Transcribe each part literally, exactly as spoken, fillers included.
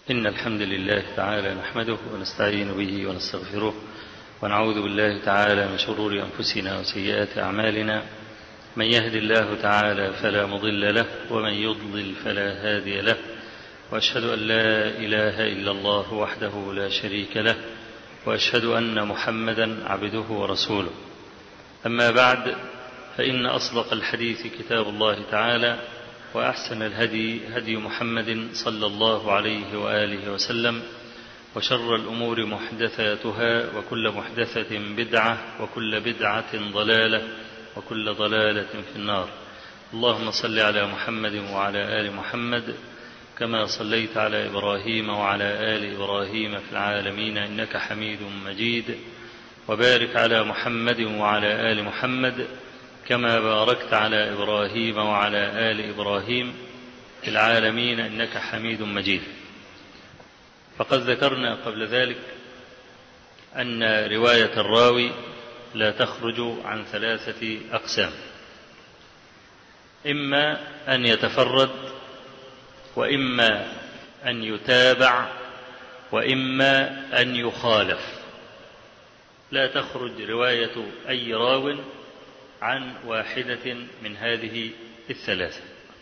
إن الحمد لله تعالى نحمده ونستعين به ونستغفره ونعوذ بالله تعالى من شرور أنفسنا وسيئات أعمالنا. من يهد الله تعالى فلا مضل له ومن يضلل فلا هادي له، وأشهد أن لا إله إلا الله وحده لا شريك له، وأشهد أن محمدا عبده ورسوله. أما بعد، فإن أصدق الحديث كتاب الله تعالى، وأحسن الهدي هدي محمد صلى الله عليه وآله وسلم، وشر الأمور محدثاتها، وكل محدثة بدعة، وكل بدعة ضلالة، وكل ضلالة في النار. اللهم صل على محمد وعلى آل محمد كما صليت على إبراهيم وعلى آل إبراهيم في العالمين إنك حميد مجيد، وبارك على محمد وعلى آل محمد كما باركت على إبراهيم وعلى آل إبراهيم في العالمين إنك حميد مجيد. فقد ذكرنا قبل ذلك أن رواية الراوي لا تخرج عن ثلاثة أقسام: إما أن يتفرد، وإما أن يتابع، وإما أن يخالف. لا تخرج رواية أي راو عن واحدة من هذه الثلاثة.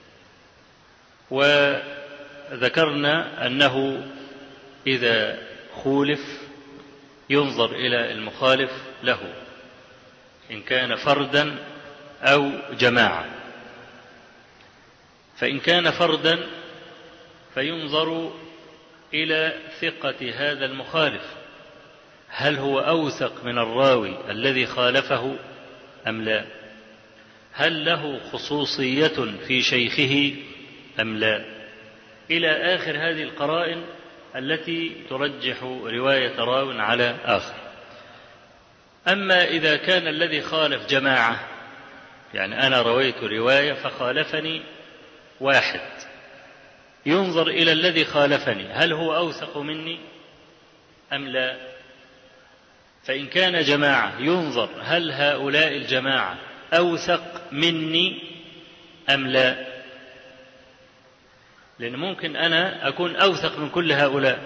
وذكرنا أنه إذا خولف ينظر إلى المخالف له إن كان فردا أو جماعة. فإن كان فردا فينظر إلى ثقة هذا المخالف، هل هو أوثق من الراوي الذي خالفه أم لا؟ هل له خصوصية في شيخه أم لا؟ إلى آخر هذه القرائن التي ترجح رواية راو على آخر. أما إذا كان الذي خالف جماعة، يعني أنا رويت رواية فخالفني واحد، ينظر إلى الذي خالفني هل هو أوثق مني أم لا؟ فإن كان جماعة ينظر هل هؤلاء الجماعة أوثق مني أم لا؟ لأن ممكن أنا أكون أوثق من كل هؤلاء.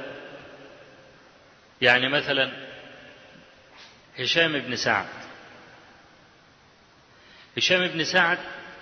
يعني مثلا هشام بن سعد هشام بن سعد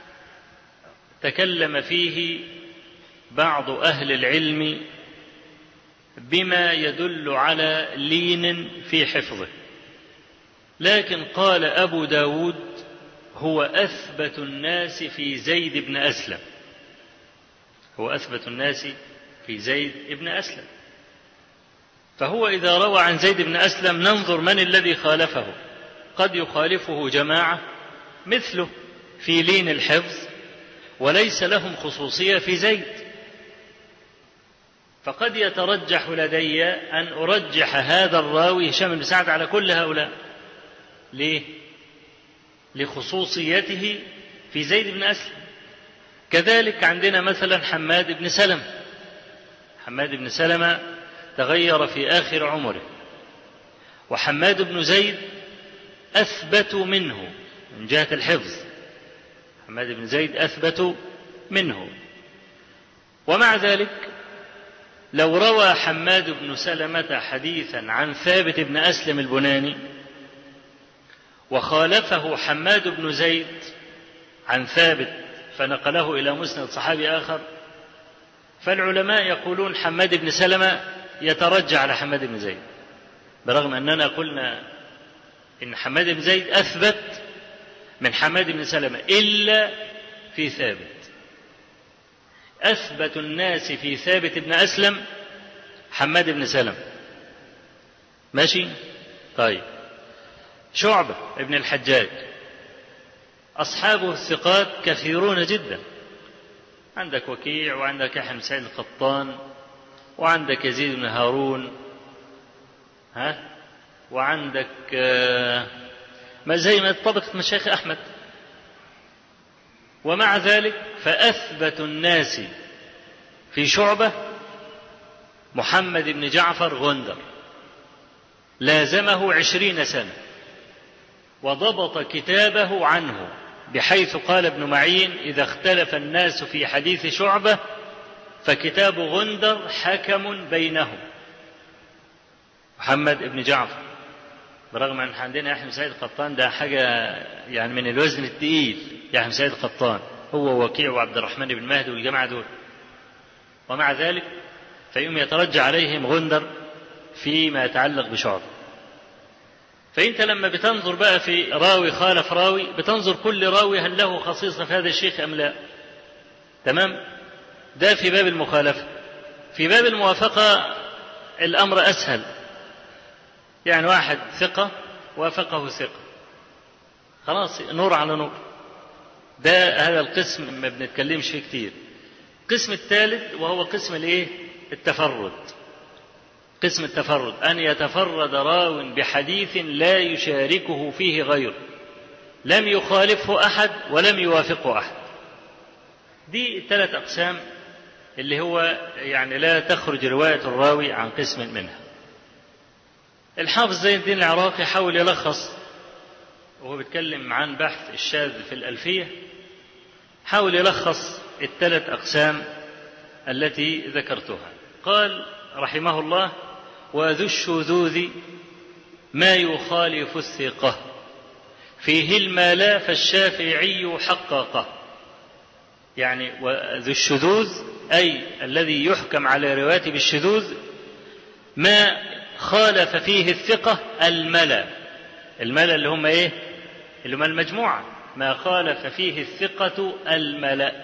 تكلم فيه بعض أهل العلم بما يدل على لين في حفظه، لكن قال أبو داود هو أثبت الناس في زيد بن أسلم هو أثبت الناس في زيد بن أسلم. فهو إذا روى عن زيد بن أسلم ننظر من الذي خالفه. قد يخالفه جماعة مثله في لين الحفظ وليس لهم خصوصية في زيد، فقد يترجح لدي أن أرجح هذا الراوي هشام بن سعد على كل هؤلاء. ليه؟ لخصوصيته في زيد بن أسلم. كذلك عندنا مثلا حماد بن سلمة حماد بن سلمة تغير في آخر عمره، وحماد بن زيد أثبت منه من جهة الحفظ. حماد بن زيد أثبت منه، ومع ذلك لو روى حماد بن سلمة حديثا عن ثابت بن أسلم البناني وخالفه حماد بن زيد عن ثابت فنقله إلى مسند صحابي آخر، فالعلماء يقولون حماد بن سلمة يترجع على حماد بن زيد، برغم أننا قلنا إن حماد بن زيد أثبت من حماد بن سلمة إلا في ثابت. أثبت الناس في ثابت بن أسلم حماد بن سلمة. ماشي؟ طيب، شعبة ابن الحجاج أصحابه الثقات كثيرون جدا. عندك وكيع، وعندك يحيى بن سعيد القطان، وعندك يزيد بن هارون، ها، وعندك ما زي ما طبقت مشايخ أحمد. ومع ذلك فأثبت الناس في شعبة محمد بن جعفر غندر، لازمه عشرين سنة وضبط كتابه عنه، بحيث قال ابن معين: إذا اختلف الناس في حديث شعبة فكتاب غندر حكم بينهم. محمد بن جعفر، برغم أن عندنا يحيى بن سعيد القطان ده حاجة يعني من الوزن الثقيل، يحيى بن سعيد القطان هو وكيع وعبد الرحمن بن مهدي والجماعة دول، ومع ذلك فيهم يترجى عليهم غندر فيما يتعلق بشعبه. فأنت لما بتنظر بقى في راوي خالف راوي بتنظر كل راوي هل له خصيصة في هذا الشيخ أم لا. تمام؟ ده في باب المخالفة. في باب الموافقة الأمر أسهل، يعني واحد ثقة وافقه ثقة، خلاص نور على نور. ده هذا القسم ما بنتكلمش فيه كتير. القسم الثالث وهو قسم الايه؟ التفرد. قسم التفرد أن يتفرد راو بحديث لا يشاركه فيه غيره، لم يخالفه أحد ولم يوافقه أحد. دي ثلاث أقسام اللي هو يعني لا تخرج رواية الراوي عن قسم منها. الحافظ زين الدين العراقي حاول يلخص وهو بيتكلم عن بحث الشاذ في الألفية، حاول يلخص الثلاث أقسام التي ذكرتها. قال رحمه الله: وذو الشذوذ ما يخالف الثقة فيه المالا فالشافعي حققه. يعني وذو الشذوذ أي الذي يحكم على روايته بالشذوذ ما خالف فيه الثقة الملا. الملا اللي هم ايه؟ اللي هم المجموعة. ما خالف فيه الثقة الملا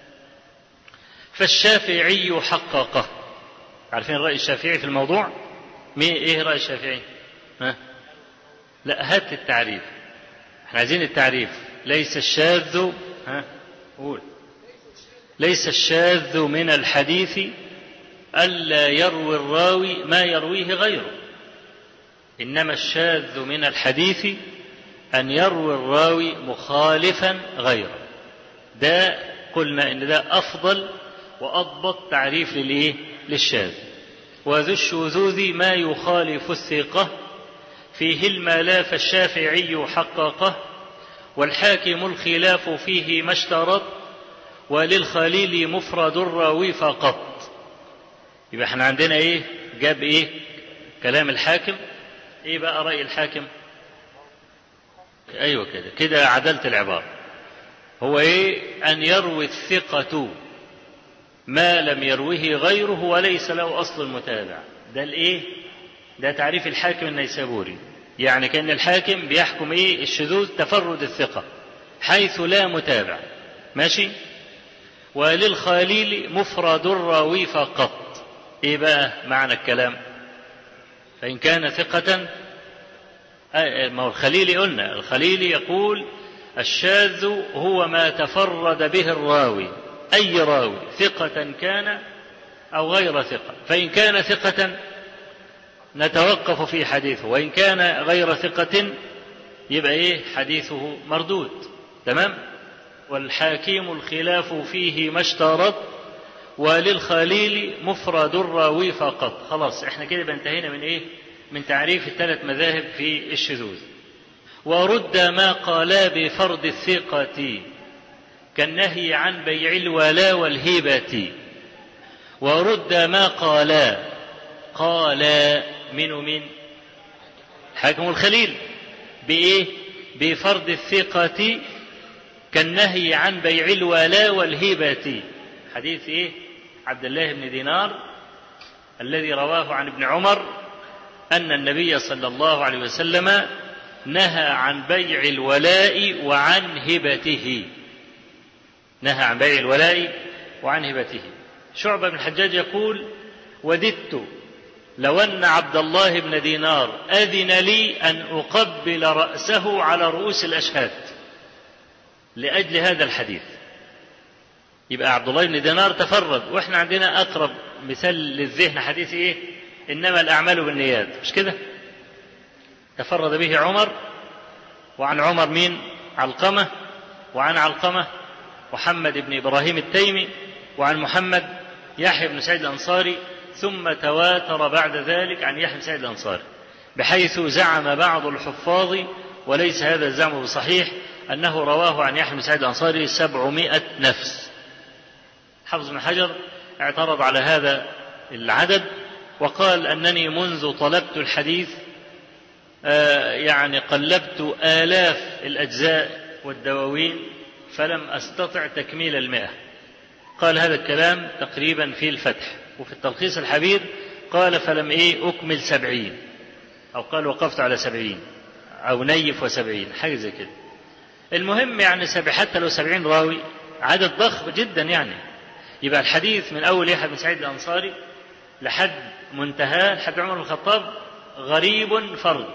فالشافعي حققه. عارفين رأي الشافعي في الموضوع؟ مين ايه رأي الشافعي؟ ها؟ لا هات التعريف، احنا عايزين التعريف. ليس الشاذ، ها قول، ليس الشاذ من الحديث ألا يروي الراوي ما يرويه غيره، إنما الشاذ من الحديث أن يروي الراوي مخالفا غيره. ده قلنا إن ده أفضل وأضبط تعريف للإيه؟ للشاذ. وذو الشذوذ ما يخالف الثقة فيه المالا فالشافعي حققه والحاكم الخلاف فيه ما اشترط وللخليل مفرد الراوي فقط. يبقى احنا عندنا ايه؟ جاب ايه؟ كلام الحاكم. ايه بقى رأي الحاكم؟ ايوه كده كده عدلت العبارة. هو ايه؟ ان يروي الثقة ما لم يروه غيره وليس له اصل المتابع. ده الايه؟ ده تعريف الحاكم النيسابوري. يعني كأن الحاكم بيحكم ايه؟ الشذوذ تفرد الثقة حيث لا متابع. ماشي؟ وللخليل مفرد الراوي فقط. ايه بقى معنى الكلام؟ فإن كان ثقة، ما هو الخليلي قلنا الخليلي يقول الشاذ هو ما تفرد به الراوي، أي راوي ثقة كان أو غير ثقة. فإن كان ثقة نتوقف في حديثه، وإن كان غير ثقة يبقى إيه؟ حديثه مردود. تمام؟ والحاكم الخلاف فيه ما اشترط وللخليل مفرد الراوي فقط. خلاص احنا كده انتهينا من ايه؟ من تعريف الثلاث مذاهب في الشذوذ. ورد ما قالا بفرض الثقة كالنهي عن بيع الولاء والهبة. ورد ما قالا، قالا من من حاكم الخليل بايه؟ بفرض الثقة كالنهي عن بيع الولاء والهبة. حديث ايه؟ عبد الله بن دينار الذي رواه عن ابن عمر أن النبي صلى الله عليه وسلم نهى عن بيع الولاء وعن هبته. نهى عن بيع الولاء وعن هبته. شعبة بن الحجاج يقول: وددت لو أن عبد الله بن دينار أذن لي أن أقبل رأسه على رؤوس الأشهاد لأجل هذا الحديث. يبقى عبد الله بن دينار تفرد، واحنا عندنا أقرب مثال للذهن حديث ايه؟ إنما الأعمال بالنيات، مش كده؟ تفرد به عمر، وعن عمر مين؟ علقمة، وعن علقمة محمد بن إبراهيم التيمي، وعن محمد يحيى بن سعيد الأنصاري، ثم تواتر بعد ذلك عن يحيى بن سعيد الأنصاري، بحيث زعم بعض الحفاظ وليس هذا الزعم بصحيح أنه رواه عن يحيى بن سعيد الأنصاري سبعمائة نفس. حافظ بن حجر اعترض على هذا العدد وقال أنني منذ طلبت الحديث يعني قلبت آلاف الأجزاء والدواوين فلم أستطع تكميل المئة. قال هذا الكلام تقريبا في الفتح. وفي التلخيص الحبير قال فلم إيه أكمل سبعين، أو قال وقفت على سبعين أو نيف وسبعين، حاجة زي كده. المهم يعني سبع حتى لو سبعين راوي عدد ضخم جدا يعني. يبقى الحديث من أول يحيى بن سعيد الأنصاري لحد منتهى لحد عمر بن الخطاب غريب فرد.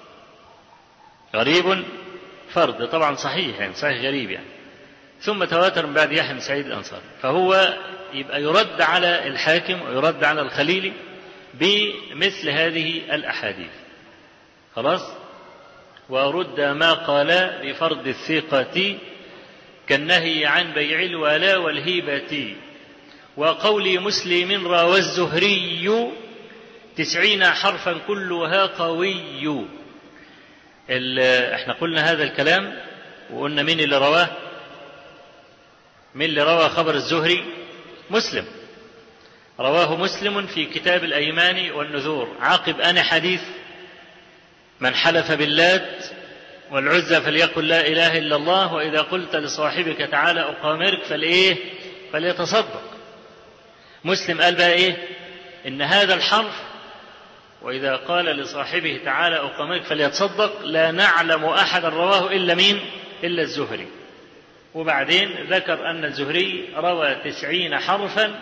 غريب فرد طبعا صحيح يعني صحيح غريب يعني. ثم تواتر من بعد يحيى بن سعيد الأنصاري. فهو يبقى يرد على الحاكم ويرد على الخليلي بمثل هذه الأحاديث. خلاص. ورد ما قال بفرض الثقة كالنهي عن بيع الولاء والهبة. وقول مسلم روى الزهري تسعين حرفا كلها قوي. احنا قلنا هذا الكلام وقلنا مين اللي رواه؟ مين اللي روى خبر الزهري؟ مسلم. رواه مسلم في كتاب الأيمان والنذور عقب أنا حديث من حلف باللات والعزى فليقل لا إله إلا الله وإذا قلت لصاحبك تعالى أقامرك فالإيه فليتصدق. مسلم قال بقى إيه؟ إن هذا الحرف وإذا قال لصاحبه تعالى أقامرك فليتصدق لا نعلم أحد رواه إلا مين؟ إلا الزهري. وبعدين ذكر أن الزهري روى تسعين حرفا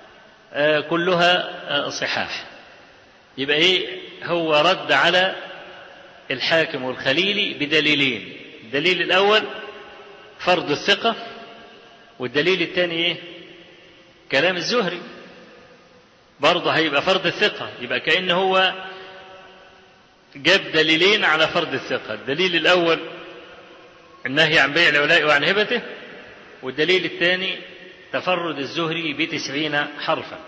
كلها صحاح. يبقى إيه؟ هو رد على الحاكم والخليلي بدليلين. الدليل الأول فرض الثقة، والدليل الثاني إيه؟ كلام الزهري. برضه هيبقى فرض الثقة، يبقى كأنه هو جاب دليلين على فرض الثقة. الدليل الأول النهي عن بيع الولاء وعن هبته، والدليل الثاني تفرد الزهري بتسعين حرفا.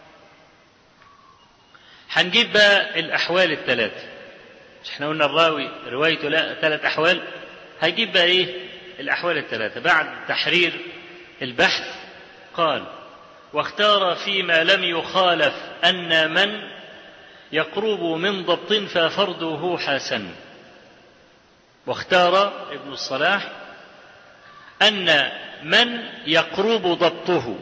هنجيب بقى الأحوال الثلاثة. مش احنا قلنا الراوي روايته لا ثلاث أحوال، هيجيب بقى إيه الأحوال الثلاثة. بعد تحرير البحث قال واختار فيما لم يخالف أن من يقرب من ضبط ففرده حسن. واختار ابن الصلاح أن من يقرب ضبطه،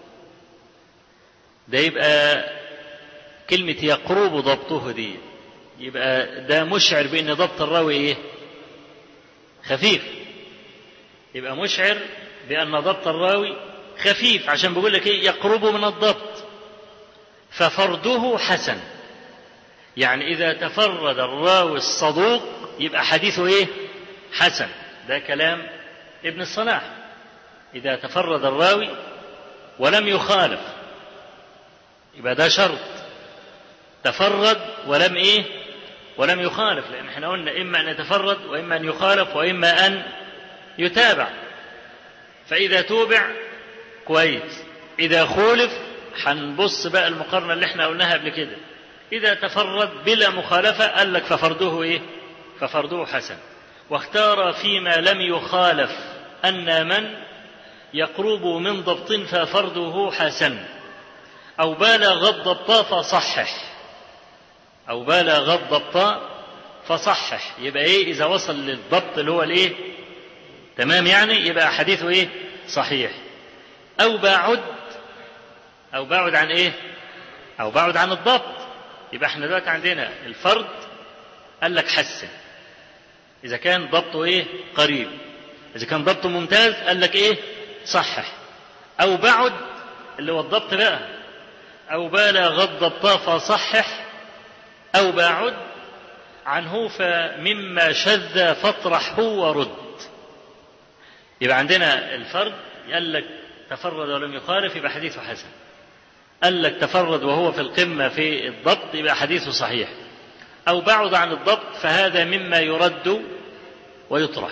ده يبقى كلمة يقرب ضبطه دي يبقى ده مشعر بأن ضبط الراوي إيه؟ خفيف. يبقى مشعر بأن ضبط الراوي خفيف، عشان بيقول لك إيه؟ يقرب من الضبط ففرده حسن. يعني إذا تفرد الراوي الصدوق يبقى حديثه إيه؟ حسن. ده كلام ابن الصلاح. إذا تفرد الراوي ولم يخالف يبقى ده شرط، تفرد ولم إيه؟ ولم يخالف. لأن احنا قلنا إما أن يتفرد وإما أن يخالف وإما أن يتابع. فإذا توبع كويس، إذا خولف هنبص بقى المقارنة اللي احنا قلناها قبل كده. إذا تفرد بلا مخالفة قال لك ففرده إيه؟ ففرده حسن. واختار فيما لم يخالف أن من يقرب من ضبط ففرده حسن أو بالغ الضبط فصحح. أو بالغ الضبط فصحح. يبقى إيه؟ إذا وصل للضبط اللي هو الإيه؟ تمام يعني، يبقى حديثه إيه؟ صحيح. أو بعد أو بعد عن إيه؟ أو بعد عن الضبط. يبقى احنا دلوقتي عندنا الفرد قال لك حسن إذا كان ضبطه إيه؟ قريب. إذا كان ضبطه ممتاز قال لك إيه؟ صحح. أو بعد اللي هو الضبط بقى، أو بالغ الضبط فصحح، أو بعد عنه فمما شذ فاطرحه ورد. يبقى عندنا الفرد قال لك تفرد ولم يخالف يبقى حديثه حسن. قال لك تفرد وهو في القمة في الضبط يبقى حديثه صحيح. أو بعد عن الضبط فهذا مما يرد ويطرح.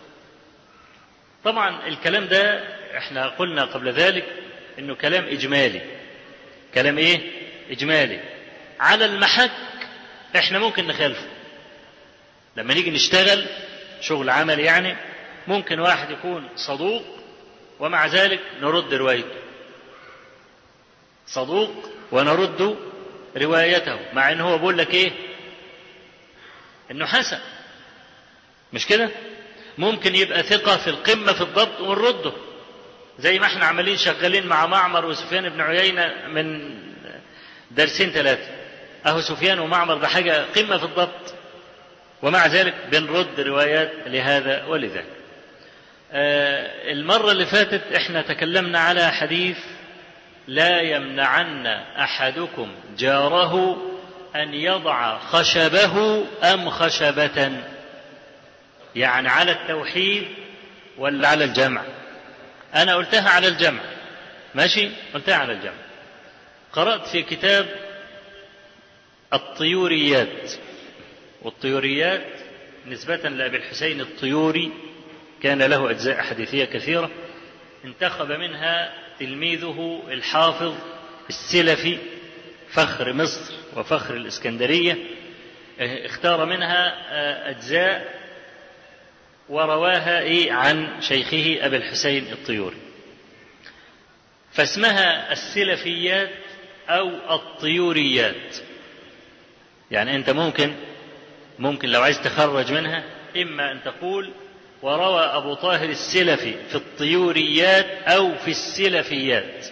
طبعا الكلام ده احنا قلنا قبل ذلك انه كلام اجمالي. كلام ايه؟ اجمالي. على المحك احنا ممكن نخالفه لما نيجي نشتغل شغل عمل. يعني ممكن واحد يكون صدوق ومع ذلك نرد روايته. صدوق ونرد روايته، مع أنه هو بيقول لك إيه؟ إنه حسن، مش كده؟ ممكن يبقى ثقة في القمة في الضبط ونرده، زي ما احنا عمالين شغالين مع معمر وسفيان بن عيينة من درسين ثلاثة، أهو سفيان ومعمر ده حاجة قمة في الضبط، ومع ذلك بنرد روايات لهذا ولذاك. آه المرة اللي فاتت احنا تكلمنا على حديث لا يمنعن أحدكم جاره أن يضع خشبه أم خشبة، يعني على التوحيد ولا على الجمع؟ أنا قلتها على الجمع، ماشي، قلتها على الجمع. قرأت في كتاب الطيوريات، والطيوريات نسبة لأبي الحسين الطيوري كان له أجزاء حديثية كثيرة، انتخب منها تلميذه الحافظ السلفي فخر مصر وفخر الإسكندرية، اختار منها أجزاء ورواها إيه عن شيخه أبي الحسين الطيوري، فاسمها السلفيات أو الطيوريات. يعني أنت ممكن ممكن لو عايز تخرج منها إما أن تقول وروى أبو طاهر السلفي في الطيوريات أو في السلفيات،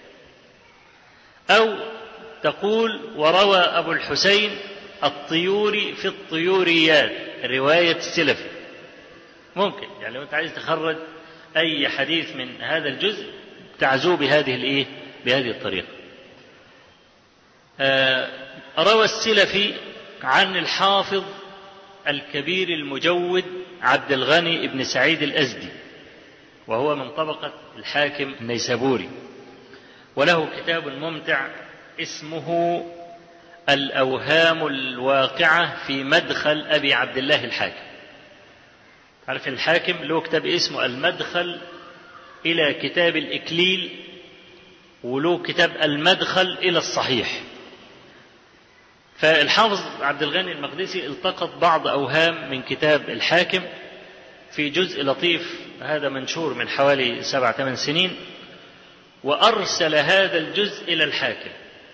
أو تقول وروى أبو الحسين الطيوري في الطيوريات رواية السلفي. ممكن يعني لو أنت عايز تخرج أي حديث من هذا الجزء تعزو بهذه الإيه؟ بهذه الطريقة. آه روى السلفي عن الحافظ الكبير المجود عبد الغني بن سعيد الأزدي، وهو من طبقة الحاكم النيسابوري، وله كتاب ممتع اسمه الأوهام الواقعة في مدخل أبي عبد الله الحاكم. عارف الحاكم له كتاب اسمه المدخل إلى كتاب الإكليل، وله كتاب المدخل إلى الصحيح. فالحافظ عبد الغني المقدسي التقط بعض أوهام من كتاب الحاكم في جزء لطيف، هذا منشور من حوالي سبع ثمان سنين، وأرسل هذا الجزء إلى الحاكم.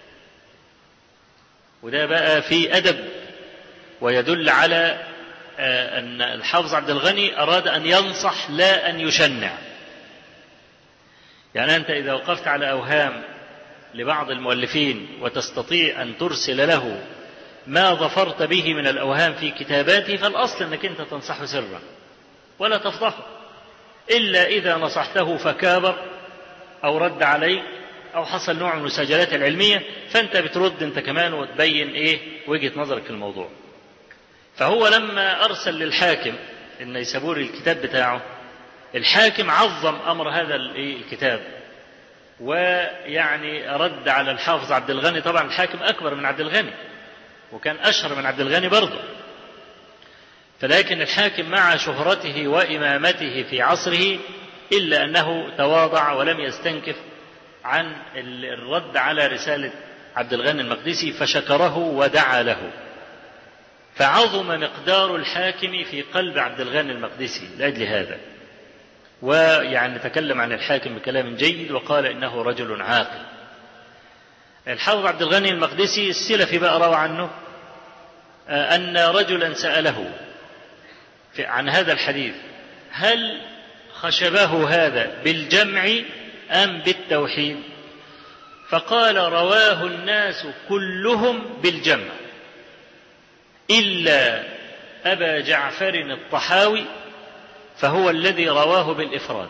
وده بقى في أدب، ويدل على أن الحافظ عبد الغني أراد أن ينصح لا أن يشنع. يعني أنت إذا وقفت على أوهام لبعض المؤلفين وتستطيع أن ترسل له ما ظفرت به من الأوهام في كتاباته، فالأصل أنك أنت تنصحه سرا ولا تفضحه، إلا إذا نصحته فكابر أو رد عليك أو حصل نوع من المساجلات العلمية، فأنت بترد أنت كمان وتبين إيه وجهة نظرك في الموضوع. فهو لما أرسل للحاكم النيسابوري الكتاب بتاعه، الحاكم عظم أمر هذا الكتاب، ويعني رد على الحافظ عبد الغني. طبعا الحاكم أكبر من عبد الغني وكان أشهر من عبد الغني برضه، فلكن الحاكم مع شهرته وإمامته في عصره إلا أنه تواضع ولم يستنكف عن الرد على رسالة عبد الغني المقدسي، فشكره ودعا له، فعظم مقدار الحاكم في قلب عبد الغني المقدسي لأجل هذا. ويعني تكلم عن الحاكم بكلام جيد وقال إنه رجل عاقل. الحافظ عبد الغني المقدسي السلفي بقى روى عنه أن رجلا سأله عن هذا الحديث: هل خشبه هذا بالجمع أم بالتوحيد؟ فقال: رواه الناس كلهم بالجمع إلا أبا جعفر الطحاوي فهو الذي رواه بالإفراد.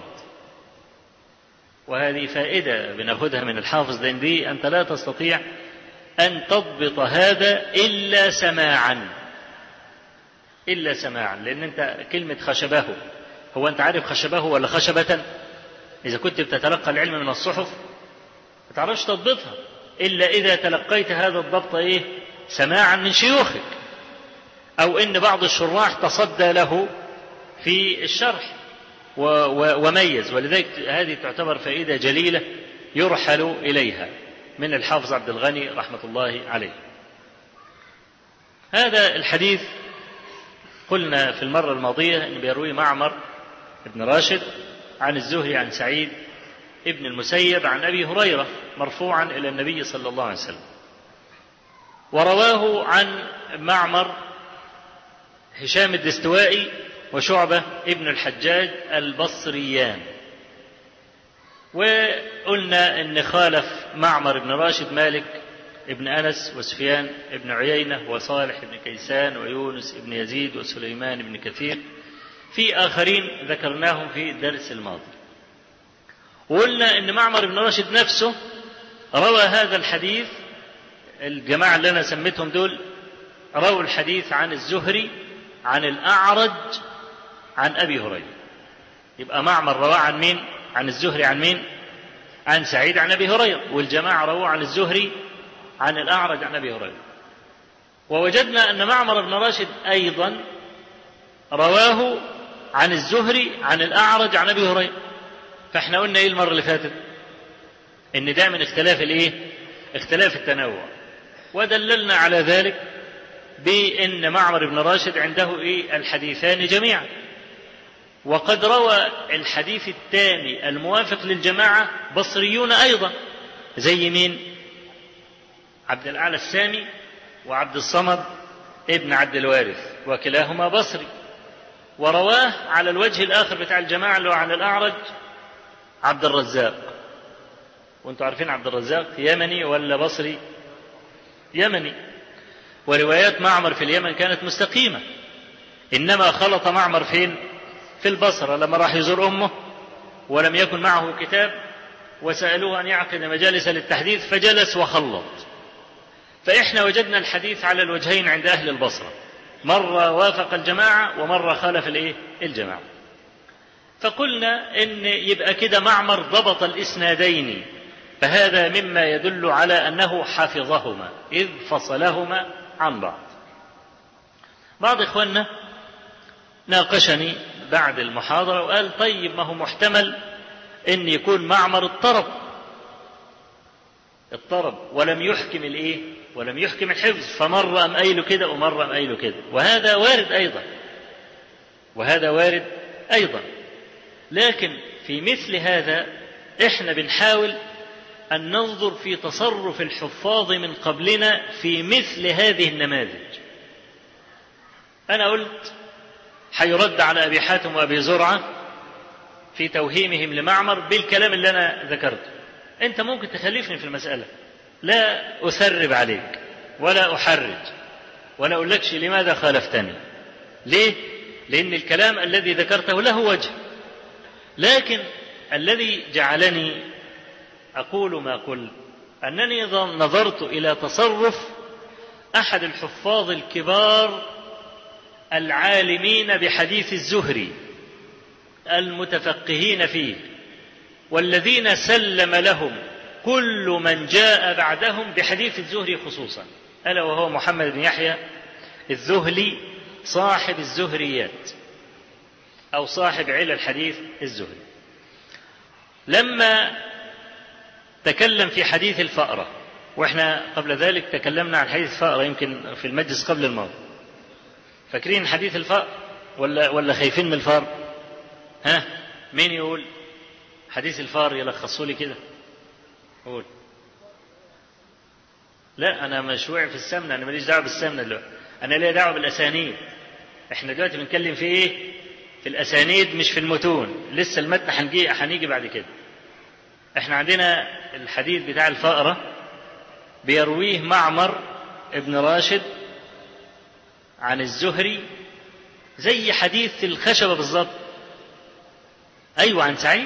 وهذه فائدة بناخذها من الحافظ، لأن دي أنت لا تستطيع أن تضبط هذا إلا سماعا إلا سماعا لأن أنت كلمة خشبه، هو أنت عارف خشبه ولا خشبة؟ إذا كنت بتتلقى العلم من الصحف ما تعرفش تضبطها إلا إذا تلقيت هذا الضبط إيه؟ سماعا من شيوخك، أو إن بعض الشراح تصدى له في الشرح وميز. ولذلك هذه تعتبر فائدة جليلة يرحل إليها من الحافظ عبد الغني رحمة الله عليه. هذا الحديث قلنا في المرة الماضية أن بيروي معمر بن راشد عن الزهري عن سعيد ابن المسيب عن أبي هريرة مرفوعا إلى النبي صلى الله عليه وسلم. ورواه عن معمر هشام الدستوائي وشعبة ابن الحجاج البصريان. وقلنا إن خالف معمر بن راشد مالك ابن أنس وسفيان ابن عيينة وصالح ابن كيسان ويونس ابن يزيد وسليمان ابن كثير في آخرين ذكرناهم في الدرس الماضي. وقلنا إن معمر بن راشد نفسه روى هذا الحديث، الجماعة اللي أنا سميتهم دول رووا الحديث عن الزهري عن الأعرج عن أبي هريرة. يبقى معمر رواه عن مين؟ عن الزهري عن مين؟ عن سعيد عن أبي هريرة، والجماعة رواه عن الزهري عن الأعرج عن أبي هريرة. ووجدنا أن معمر بن راشد أيضا رواه عن الزهري عن الأعرج عن أبي هريرة. فاحنا قلنا إيه المرة اللي فاتت؟ إن ده من اختلاف الإيه؟ اختلاف التنوع. ودللنا على ذلك بأن معمر بن راشد عنده إيه؟ الحديثان جميعا. وقد روى الحديث الثاني الموافق للجماعة بصريون أيضا، زي مين؟ عبد الأعلى السامي وعبد الصمد ابن عبد الوارث، وكلاهما بصري. ورواه على الوجه الآخر بتاع الجماعة اللي هو عن الأعرج عبد الرزاق. وانتم عارفين عبد الرزاق يمني ولا بصري؟ يمني. وروايات معمر في اليمن كانت مستقيمة، إنما خلط معمر فين؟ في البصرة لما راح يزور أمه ولم يكن معه كتاب، وسألوه أن يعقد مجالس للتحديث فجلس وخلط. فإحنا وجدنا الحديث على الوجهين عند أهل البصرة، مرة وافق الجماعة ومرة خالف الإيه؟ الجماعة. فقلنا إن يبقى كده معمر ضبط الإسنادين، فهذا مما يدل على أنه حفظهما إذ فصلهما عن بعض. بعض إخواننا ناقشني بعد المحاضرة وقال طيب ما هو محتمل إن يكون معمر اضطرب اضطرب ولم يحكم الإيه؟ ولم يحكم الحفظ، فمرة أم قايله كده ومرة أم قايله كده، وهذا وارد أيضا وهذا وارد أيضا. لكن في مثل هذا إحنا بنحاول أن ننظر في تصرف الحفاظ من قبلنا في مثل هذه النماذج. أنا قلت حيرد على أبي حاتم وأبي زرعة في توهيمهم لمعمر بالكلام اللي أنا ذكرته. أنت ممكن تخلفني في المسألة، لا أثرب عليك ولا أحرج ولا أقول لكش لماذا خالفتني. ليه؟ لأن الكلام الذي ذكرته له وجه، لكن الذي جعلني أقول ما قلت أنني نظرت إلى تصرف أحد الحفاظ الكبار العالمين بحديث الزهري المتفقهين فيه، والذين سلم لهم كل من جاء بعدهم بحديث الزهري خصوصا، ألا وهو محمد بن يحيى الذهلي صاحب الزهريات أو صاحب علل الحديث الزهري. لما تكلم في حديث الفأرة، وإحنا قبل ذلك تكلمنا عن حديث الفأرة يمكن في المجلس قبل الماضي، فاكرين حديث الفأر ولا ولا خايفين من الفار؟ ها مين يقول حديث الفار؟ يلخصوا لي كده، قول. لا أنا مش واعي في السمنة، أنا ماليش دعوة بالسمنة دلوقتي، أنا ليا دعوة بالأسانيد. إحنا دلوقتي بنتكلم في إيه؟ في الأسانيد مش في المتون، لسه المتن هنجي هنيجي بعد كده. إحنا عندنا الحديث بتاع الفأرة بيرويه معمر ابن راشد عن الزهري زي حديث الخشبة بالضبط. أيوة عن سعيد،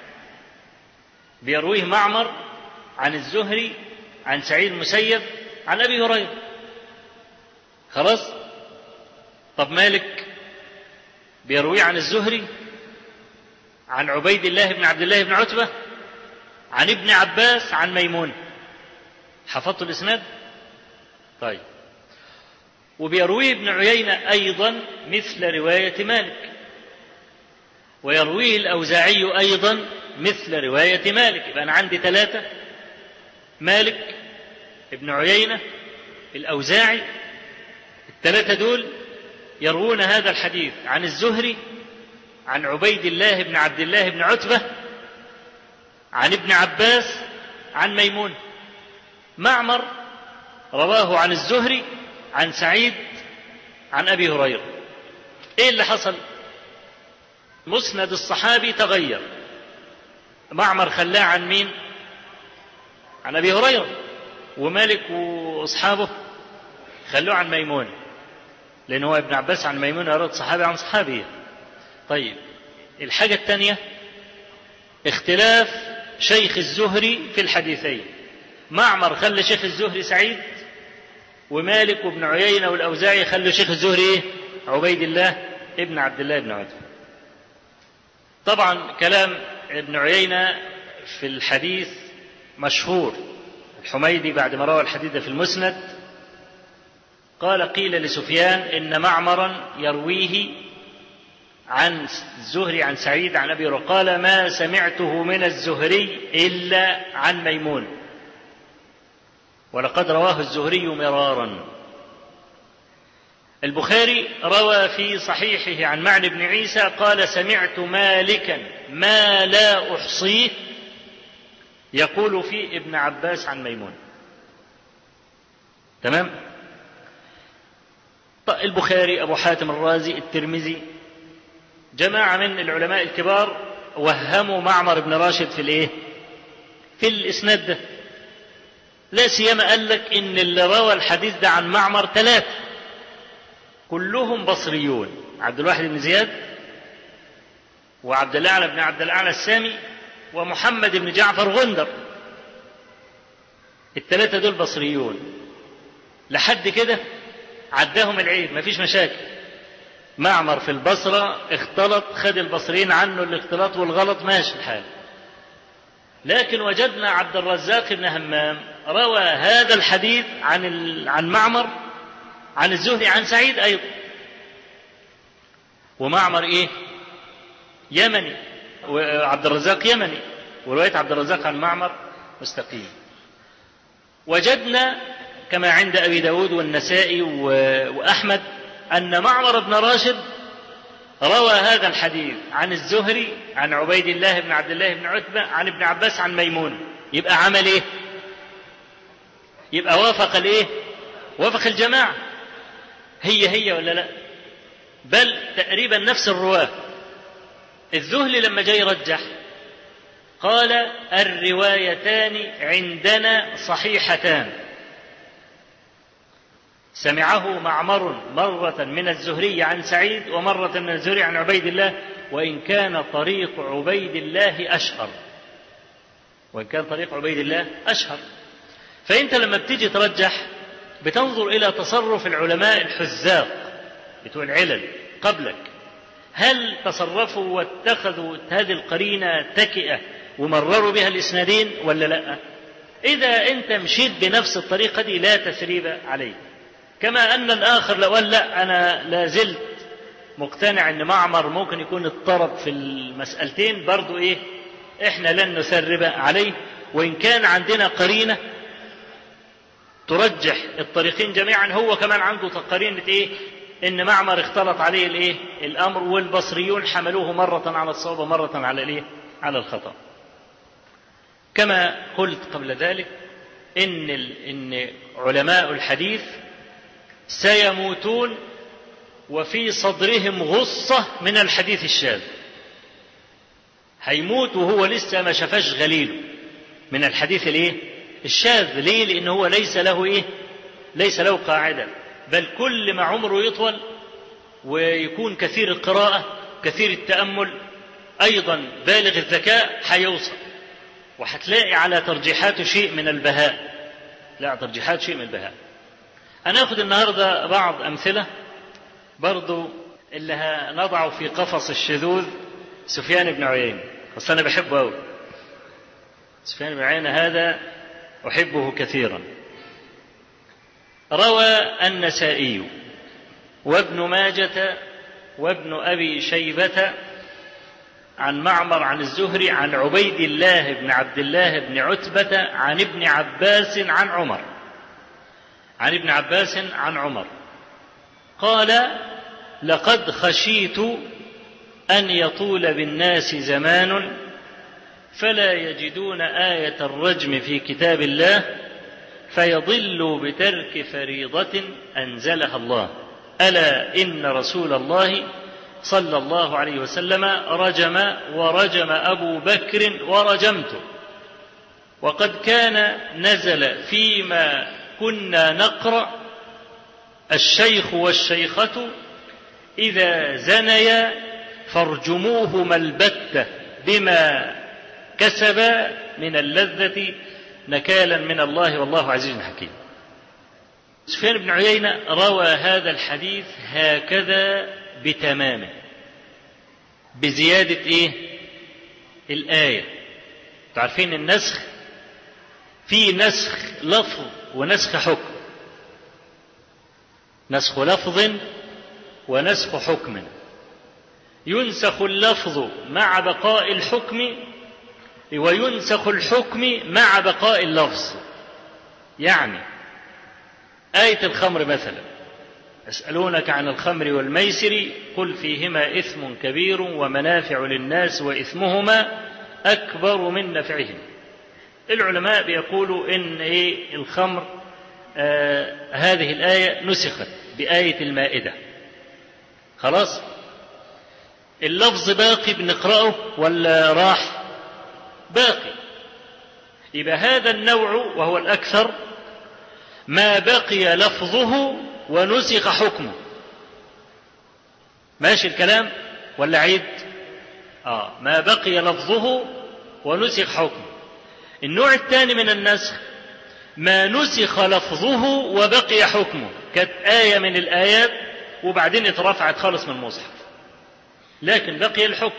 بيرويه معمر عن الزهري عن سعيد المسيب عن أبي هريرة. خلاص؟ طب مالك بيرويه عن الزهري عن عبيد الله بن عبد الله بن عتبة عن ابن عباس عن ميمون. حفظت الإسناد؟ طيب. وبيرويه ابن عيينة أيضا مثل رواية مالك، ويرويه الأوزاعي أيضا مثل رواية مالك. يبقى أنا عندي ثلاثة: مالك، ابن عيينة، الأوزاعي. الثلاثة دول يروون هذا الحديث عن الزهري عن عبيد الله بن عبد الله بن عتبة عن ابن عباس عن ميمون. معمر رواه عن الزهري عن سعيد عن أبي هريرة. إيه اللي حصل؟ مسند الصحابي تغير. معمر خلاه عن مين؟ عن أبي هريرة. ومالك وأصحابه خلوه عن ميمون، لأنه هو ابن عباس عن ميمون أراد صحابي عن صحابية. طيب الحاجة الثانية اختلاف شيخ الزهري في الحديثين. معمر خلى شيخ الزهري سعيد، ومالك وابن عيينة والأوزاعي خلوا شيخ الزهري إيه؟ عبيد الله ابن عبد الله بن عتبة. طبعا كلام ابن عيينة في الحديث مشهور. الحميدي بعد ما روى الحديث في المسند قال قيل لسفيان إن معمرا يرويه عن الزهري عن سعيد عن أبي هريرة، قال ما سمعته من الزهري إلا عن ميمون، ولقد رواه الزهري مرارا. البخاري روى في صحيحه عن معن بن عيسى قال سمعت مالكا ما لا أحصيه يقول في ابن عباس عن ميمون. تمام. البخاري، أبو حاتم الرازي، الترمذي، جماعة من العلماء الكبار وهموا معمر بن راشد في الايه؟ في الإسناد ده. لا سيما قال لك إن اللي روى الحديث ده عن معمر ثلاثة كلهم بصريون: عبد الواحد بن زياد، وعبد الأعلى بن عبد الأعلى السامي، ومحمد بن جعفر غندر. الثلاثة دول بصريون. لحد كده عداهم العيب، مفيش مشاكل. معمر في البصرة اختلط، خد البصريين عنه الاختلاط والغلط، ماشي الحال. لكن وجدنا عبد الرزاق بن همام روى هذا الحديث عن عن معمر عن الزهري عن سعيد أيضا. ومعمر إيه؟ يمني، وعبد الرزاق يمني، ورواية عبد الرزاق عن معمر مستقيم. وجدنا كما عند أبي داود والنسائي وأحمد أن معمر بن راشد روى هذا الحديث عن الزهري عن عبيد الله بن عبد الله بن عتبة عن ابن عباس عن ميمون. يبقى عمل إيه؟ يبقى وافق الإيه؟ وافق الجماعة. هي هي ولا لا؟ بل تقريبا نفس الرواة. الذهلي لما جاي يرجح قال الروايتان عندنا صحيحتان، سمعه معمر مرة من الزهري عن سعيد ومرة من الزهري عن عبيد الله، وإن كان طريق عبيد الله أشهر وإن كان طريق عبيد الله أشهر. فأنت لما بتيجي ترجح بتنظر إلى تصرف العلماء الحذاق بتوع العلل قبلك، هل تصرفوا واتخذوا هذه القرينة تكئة ومرروا بها الإسنادين ولا لا؟ إذا أنت مشيت بنفس الطريقة دي لا تثريب عليك. كما أن الآخر لو قال لا أنا لا زلت مقتنع أن معمر ممكن يكون اضطرب في المسألتين، برضو إيه؟ إحنا لن نثرب عليه، وإن كان عندنا قرينة ترجح الطريقين جميعا. هو كمان عنده قرينة إيه؟ إن معمر اختلط عليه الإيه؟ الأمر، والبصريون حملوه مرة على الصواب ومرة على الإيه؟ على الخطأ. كما قلت قبل ذلك إن إن علماء الحديث سيموتون وفي صدرهم غصة من الحديث الشاذ. هيموت وهو لسه ما شافش غليله من الحديث الايه؟ الشاذ. ليه؟ لأنه هو ليس له ايه؟ ليس له قاعدة، بل كل ما عمره يطول ويكون كثير القراءة كثير التأمل أيضا بالغ الذكاء هيوصل، وهتلاقي على ترجيحاته شيء من البهاء. لا ترجيحات شيء من البهاء. أنا أخذ النهاردة بعض أمثلة برضو اللي نضع في قفص الشذوذ سفيان بن عيينة، بس أنا بحبه أوي. سفيان بن عيينة هذا أحبه كثيرا. روى النسائي وابن ماجة وابن أبي شيبة عن معمر عن الزهري عن عبيد الله بن عبد الله بن عتبة عن ابن عباس عن عمر عن ابن عباس عن عمر قال لقد خشيت أن يطول بالناس زمان فلا يجدون آية الرجم في كتاب الله فيضلوا بترك فريضة أنزلها الله. ألا إن رسول الله صلى الله عليه وسلم رجم ورجم أبو بكر ورجمته، وقد كان نزل فيما كنا نقرأ: الشيخ والشيخة إذا زنيا فارجموهما البتة بما كسبا من اللذة نكالا من الله والله عزيز حكيم. سفيان بن عيينة روى هذا الحديث هكذا بتمامه، بزيادة إيه؟ الآية. تعرفين النسخ في نسخ لفظ ونسخ حكم، نسخ لفظ ونسخ حكم. ينسخ اللفظ مع بقاء الحكم وينسخ الحكم مع بقاء اللفظ. يعني آية الخمر مثلا: يسألونك عن الخمر والميسر قل فيهما إثم كبير ومنافع للناس وإثمهما أكبر من نفعهم. العلماء بيقولوا إن إيه الخمر آه هذه الآية نسخت بآية المائدة، خلاص اللفظ باقي بنقرأه ولا راح؟ باقي. يبقى هذا النوع وهو الأكثر ما بقي لفظه ونسخ حكمه. ماشي الكلام ولا عيد؟ آه ما بقي لفظه ونسخ حكمه. النوع الثاني من النسخ ما نسخ لفظه وبقي حكمه، كانت آية من الآيات وبعدين اترفعت خالص من المصحف لكن بقي الحكم.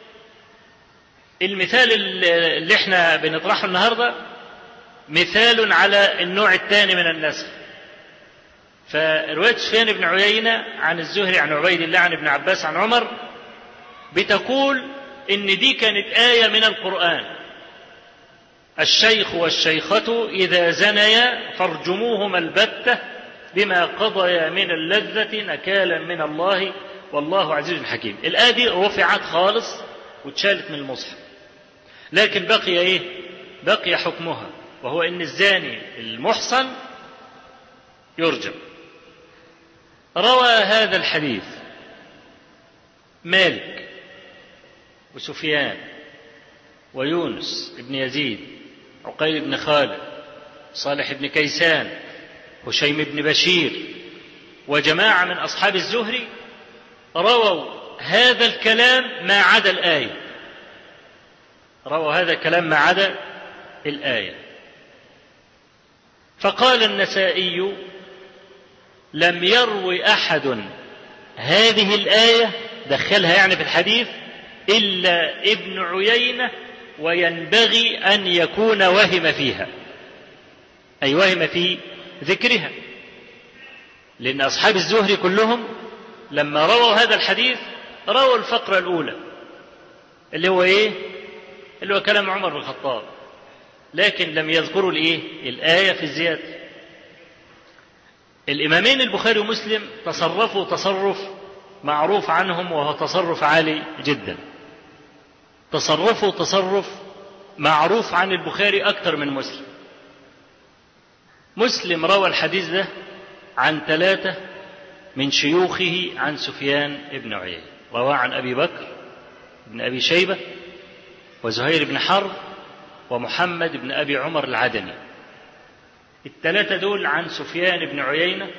المثال اللي احنا بنطرحه النهارده مثال على النوع الثاني من النسخ. فرواية سفيان بن عيينة عن الزهري عن عبيد الله عن ابن عباس عن عمر بتقول إن دي كانت آية من القرآن: الشيخ والشيخة إذا زنيا فارجموهما البتة بما قضيا من اللذة نكالا من الله والله عزيز حكيم. الآية دي رفعت خالص واتشالت من المصحف، لكن بقي إيه؟ بقي حكمها، وهو إن الزاني المحصن يرجم. روى هذا الحديث مالك وسفيان ويونس بن يزيد، عقيل بن خالد، صالح بن كيسان، هشيم بن بشير، وجماعة من أصحاب الزهري رووا هذا الكلام ما عدا الآية. رووا هذا الكلام ما عدا الآية. فقال النسائي: لم يروي أحد هذه الآية، دخلها يعني في الحديث، إلا ابن عيينة، وينبغي أن يكون وهم فيها، أي وهم في ذكرها، لأن أصحاب الزهري كلهم لما رووا هذا الحديث رووا الفقرة الأولى اللي هو إيه؟ اللي هو كلام عمر بن الخطاب، لكن لم يذكروا الإيه؟ الآية في الزيادة. الإمامين البخاري ومسلم تصرفوا تصرف معروف عنهم وهو تصرف عالي جدا. تصرفوا تصرف معروف عن البخاري أكثر من مسلم. مسلم روى الحديث ده عن ثلاثة من شيوخه عن سفيان بن عيينة، رواه عن أبي بكر بن أبي شيبة وزهير بن حرب ومحمد بن أبي عمر العدني. الثلاثة دول عن سفيان بن عيينة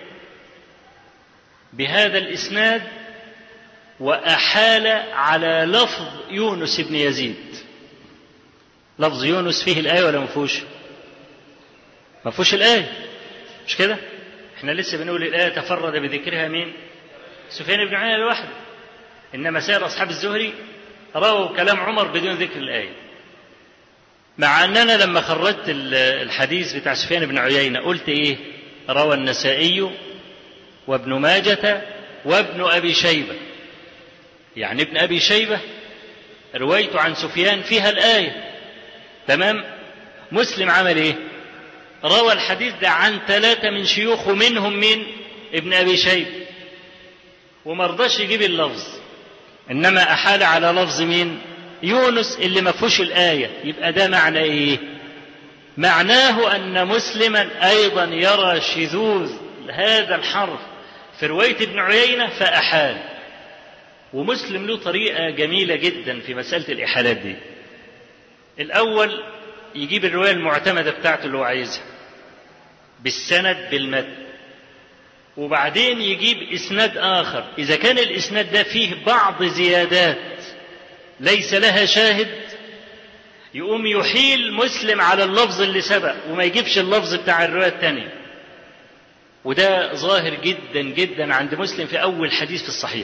بهذا الإسناد، وأحال على لفظ يونس بن يزيد. لفظ يونس فيه الآية ولا مفوش؟ مفوش الآية، مش كده؟ احنا لسه بنقول الآية تفرد بذكرها مين؟ سفيان بن عيينة لوحده، إنما سائر أصحاب الزهري رووا كلام عمر بدون ذكر الآية. مع أننا لما خرجت الحديث بتاع سفيان بن عيينة قلت إيه؟ روى النسائي وابن ماجة وابن أبي شيبة، يعني ابن أبي شيبة روايته عن سفيان فيها الآية، تمام؟ مسلم عمل إيه؟ روى الحديث ده عن ثلاثة من شيوخه، منهم من ابن أبي شيبة، وما رضاش يجيب اللفظ، إنما أحال على لفظ مين؟ يونس اللي ما فيهوش الآية، يبقى ده معنى إيه؟ معناه أن مسلما أيضا يرى شذوذ هذا الحرف في رواية ابن عيينة فأحال. ومسلم له طريقة جميلة جدا في مسألة الإحالات دي. الأول يجيب الرواية المعتمدة بتاعته اللي هو عايزها بالسند بالمتن، وبعدين يجيب إسناد آخر إذا كان الإسناد ده فيه بعض زيادات ليس لها شاهد، يقوم يحيل مسلم على اللفظ اللي سبق وما يجيبش اللفظ بتاع الرواية الثانية. وده ظاهر جدا جدا عند مسلم في أول حديث في الصحيح،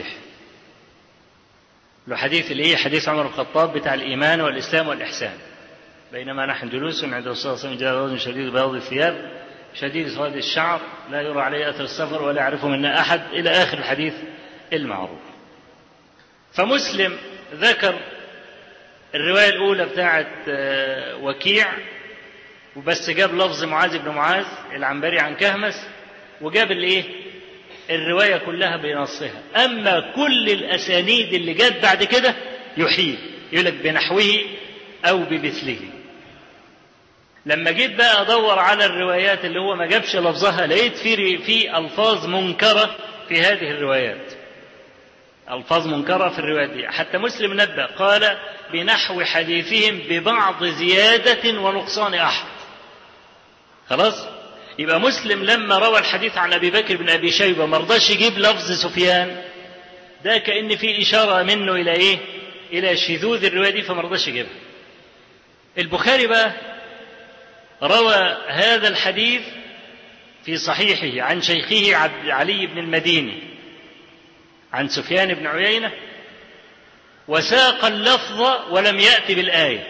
له حديث اللي هي حديث عمر بن الخطاب بتاع الإيمان والإسلام والإحسان. بينما نحن جلوس عند الرسول صلى الله عليه وسلم جاء رجل شديد بياض الثياب شديد سواد الشعر لا يرى عليه أثر السفر ولا يعرفه منا أحد، إلى آخر الحديث المعروف. فمسلم ذكر الرواية الأولى بتاعت وكيع وبس، جاب لفظ معاذ بن معاذ العنبري عن كهمس، وجاب الايه الرواية كلها بنصها. أما كل الأسانيد اللي جت بعد كده يحيل، يقول لك بنحوه أو بمثله. لما جيت بقى أدور على الروايات اللي هو ما جابش لفظها، لقيت في في ألفاظ منكرة في هذه الروايات، ألفاظ منكرة في الروايات دي. حتى مسلم نبأ قال بنحو حديثهم ببعض زيادة ونقصان أحد. خلاص، يبقى مسلم لما روى الحديث عن أبي بكر بن أبي شيبة ما رضاش يجيب لفظ سفيان، ده كأن في إشارة منه إلى إيه؟ إلى شذوذ الرواية دي، فما رضاش يجيبها. البخاري بقى روى هذا الحديث في صحيحه عن شيخه علي بن المديني عن سفيان بن عيينة، وساق اللفظ ولم يأتي بالآية،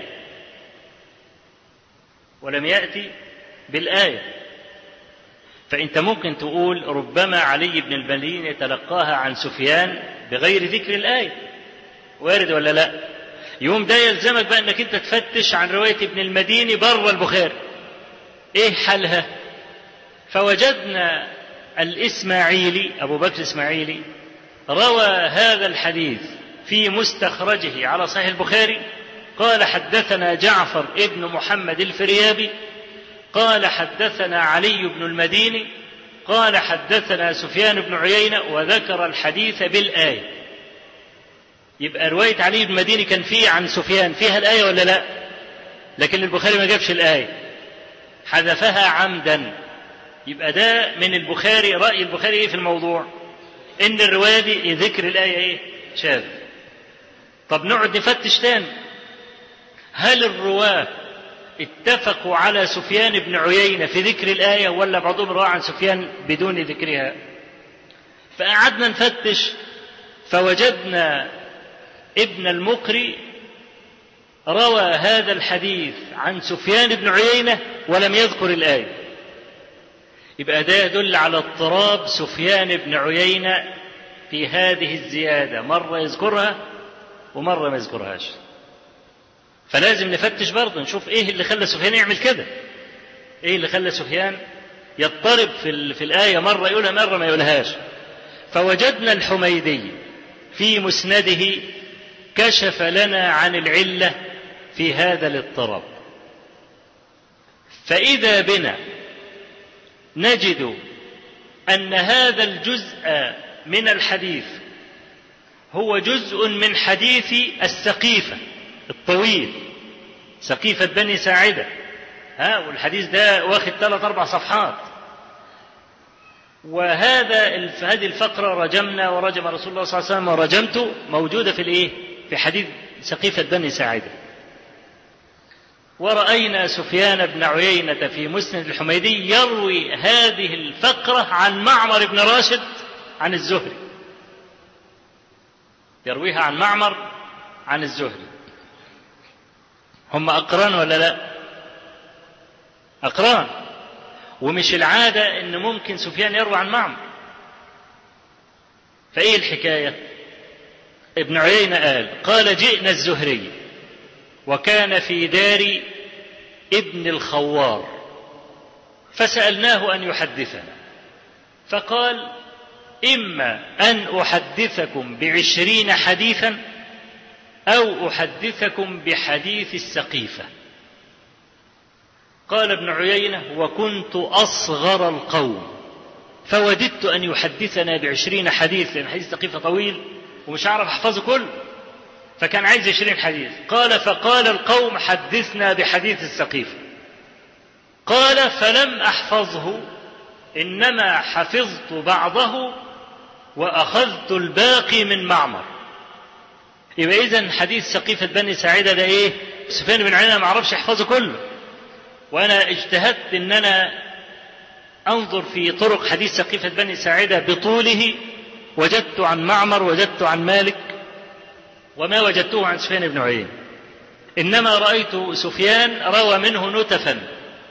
ولم يأتي بالآية. فأنت ممكن تقول ربما علي بن المديني تلقاها عن سفيان بغير ذكر الآية، وارد ولا لا؟ يوم ده يلزمك بقى أنك أنت تفتش عن رواية ابن المديني بره البخاري إيه حالها. فوجدنا الإسماعيلي أبو بكر الإسماعيلي روى هذا الحديث في مستخرجه على صحيح البخاري، قال حدثنا جعفر ابن محمد الفريابي قال حدثنا علي بن المديني قال حدثنا سفيان بن عيينة، وذكر الحديث بالآية. يبقى رواية علي بن المديني كان فيه عن سفيان فيها الآية ولا لا؟ لكن البخاري ما جابش الآية، حذفها عمدا. يبقى ده من البخاري، رأي البخاري إيه في الموضوع؟ إن الرواية دي ذكر الآية إيه؟ شاذ. طب نقعد نفتش تاني، هل الرواة اتفقوا على سفيان بن عيينة في ذكر الآية ولا بعضهم روى عن سفيان بدون ذكرها؟ فقعدنا نفتش فوجدنا ابن المقري روى هذا الحديث عن سفيان بن عيينة ولم يذكر الآية. يبقى ده يدل على اضطراب سفيان بن عيينة في هذه الزيادة، مرة يذكرها ومرة ما يذكرهاش. فلازم نفتش برضه نشوف ايه اللي خلى سفيان يعمل كده، ايه اللي خلى سفيان يضطرب في, في الآية، مرة يقولها مرة ما يقولهاش. فوجدنا الحميدي في مسنده كشف لنا عن العلة في هذا الاضطراب. فإذا بنا نجد أن هذا الجزء من الحديث هو جزء من حديث السقيفة الطويل، سقيفة بني ساعدة، ها، والحديث ده واخد ثلاث أربع صفحات. وهذا هذه الفقرة رجمنا ورجم رسول الله صلى الله عليه وسلم ورجمته موجودة في الإيه؟ في حديث سقيفة بني ساعدة. ورأينا سفيان بن عيينة في مسند الحميدي يروي هذه الفقرة عن معمر بن راشد عن الزهري، يرويها عن معمر عن الزهري. هم أقران ولا لا؟ أقران. ومش العادة إن ممكن سفيان يروي عن معمر. فإيه الحكاية؟ ابن عيينة قال قال جئنا الزهري وكان في دار ابن الخوار فسألناه أن يحدثنا، فقال إما أن أحدثكم بعشرين حديثا أو أحدثكم بحديث السقيفة. قال ابن عيينة: وكنت أصغر القوم فوددت أن يحدثنا بعشرين حديث، لأن حديث السقيفة طويل ومش هعرف أحفظه كله، فكان عايز عشرين حديث. قال: فقال القوم: حدثنا بحديث السقيفة. قال: فلم أحفظه، إنما حفظت بعضه وأخذت الباقي من معمر. يبقى إذن حديث سقيفة بني ساعدة ده إيه؟ سفيان بن عيينة ما عرفش يحفظه كله، وأنا اجتهدت إن أنا أنظر في طرق حديث سقيفة بني ساعدة بطوله، وجدت عن معمر، وجدت عن مالك، وما وجدته عن سفيان بن عيينة. إنما رأيت سفيان روى منه نتفا،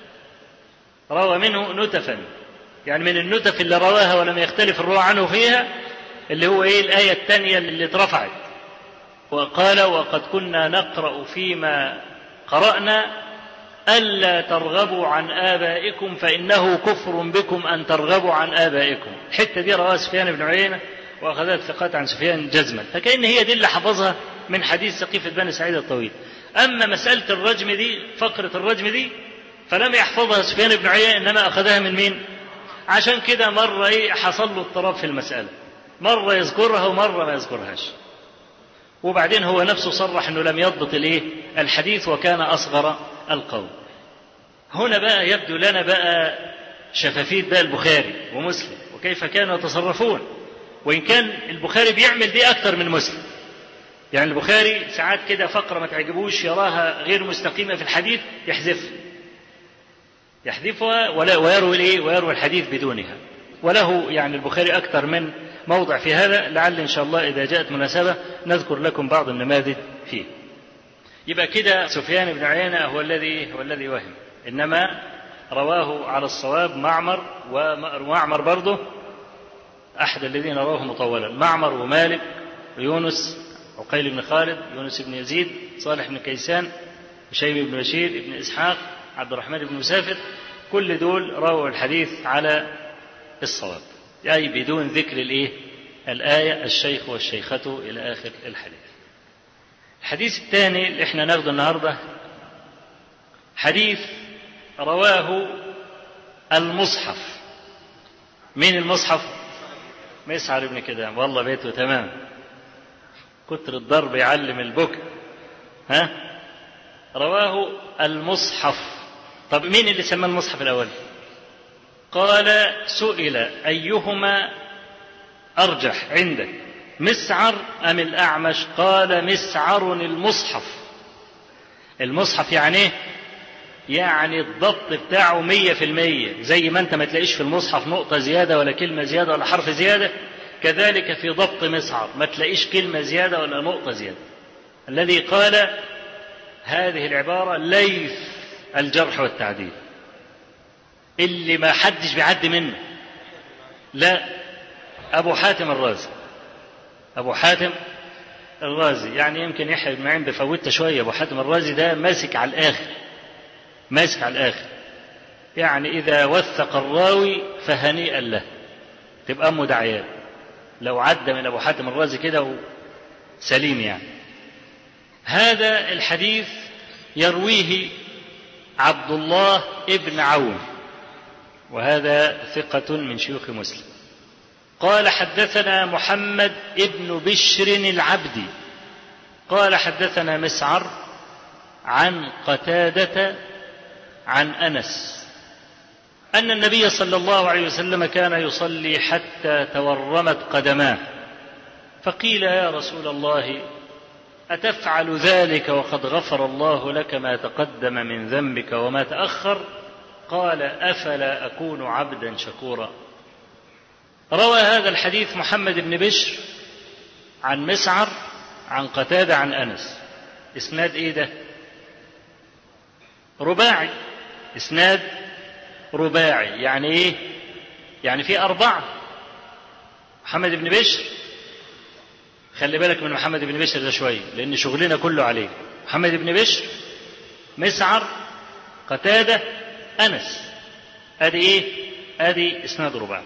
روى منه نتفا، يعني من النتف اللي رواها ولم يختلف الرواة عنه فيها، اللي هو إيه؟ الآية الثانية اللي اترفعت: وقال: وقد كنا نقرأ فيما قرأنا ألا ترغبوا عن آبائكم فإنه كفر بكم أن ترغبوا عن آبائكم. الحتة دي رواها سفيان بن عيينة وأخذت ثقات عن سفيان جزما، فكأن هي دي اللي حفظها من حديث سقيفة بني سعيد الطويل. أما مسألة الرجم دي، فقرة الرجم دي، فلم يحفظها سفيان بن عيينة، إنما أخذها من مين؟ عشان كده مرة إيه حصل له اضطراب في المسألة، مرة يذكرها ومرة ما يذكرهاش. وبعدين هو نفسه صرح أنه لم يضبط الإيه؟ الحديث، وكان أصغر القوم. هنا بقى يبدو لنا بقى شفافية بقى البخاري ومسلم وكيف كانوا يتصرفون، وإن كان البخاري بيعمل دي أكتر من مسلم. يعني البخاري ساعات كده فقرة ما تعجبوش يراها غير مستقيمة في الحديث يحذفها يحذفها ولا ويروي الإيه؟ ويروي الحديث بدونها. وله يعني البخاري أكتر من موضع في هذا، لعل إن شاء الله إذا جاءت مناسبة نذكر لكم بعض النماذج فيه. يبقى كده سفيان بن عيينة هو الذي هو الذي وهم، إنما رواه على الصواب معمر، ومعمر برضه أحد الذين رواه مطولا، معمر ومالك ويونس، عقيل بن خالد، يونس بن يزيد، صالح بن كيسان، شيب بن بشير بن إسحاق، عبد الرحمن بن مسافر، كل دول رووا الحديث على الصواب، أي بدون ذكر الإيه؟ الآية الشيخ والشيخة إلى آخر الحديث. الحديث الثاني اللي احنا ناخده النهارده حديث رواه المصحف. مين المصحف؟ مسعر بن كدام، والله بيته تمام، كتر الضرب يعلم البكا. ها؟ رواه المصحف. طب مين اللي سمى المصحف الأول؟ قال: سئل أيهما أرجح عندك، مسعر أم الأعمش؟ قال: مسعر المصحف. المصحف يعني ايه؟ يعني الضبط بتاعه مية في المية، زي ما انت ما تلاقيش في المصحف نقطة زيادة ولا كلمة زيادة ولا حرف زيادة، كذلك في ضبط مسعر ما تلاقيش كلمة زيادة ولا نقطة زيادة. الذي قال هذه العبارة ليث الجرح والتعديل، اللي ما حدش بيعدي منه، لا، أبو حاتم الرازي. أبو حاتم الرازي يعني يمكن يحيى بن معين بفوتة شوية، أبو حاتم الرازي ده ماسك على الآخر، ماسك على الآخر، يعني إذا وثق الراوي فهنيئا له، تبقى أمه دعيان لو عدى من أبو حاتم الرازي كده سليم. يعني هذا الحديث يرويه عبد الله ابن عون، وهذا ثقة من شيوخ مسلم. قال: حدثنا محمد ابن بشر العبدي قال: حدثنا مسعر عن قتادة عن أنس أن النبي صلى الله عليه وسلم كان يصلي حتى تورمت قدماه، فقيل: يا رسول الله، أتفعل ذلك وقد غفر الله لك ما تقدم من ذنبك وما تأخر؟ قال: أفلا أكون عبدا شكورا. روى هذا الحديث محمد بن بشر عن مسعر عن قتادة عن أنس. إسناد إيه ده؟ رباعي، إسناد رباعي. يعني إيه؟ يعني في أربعة. محمد بن بشر، خلي بالك من محمد بن بشر ده شوية لأن شغلنا كله عليه. محمد بن بشر، مسعر، قتادة، أنس، أدي إيه؟ أدي إسناد رباعي.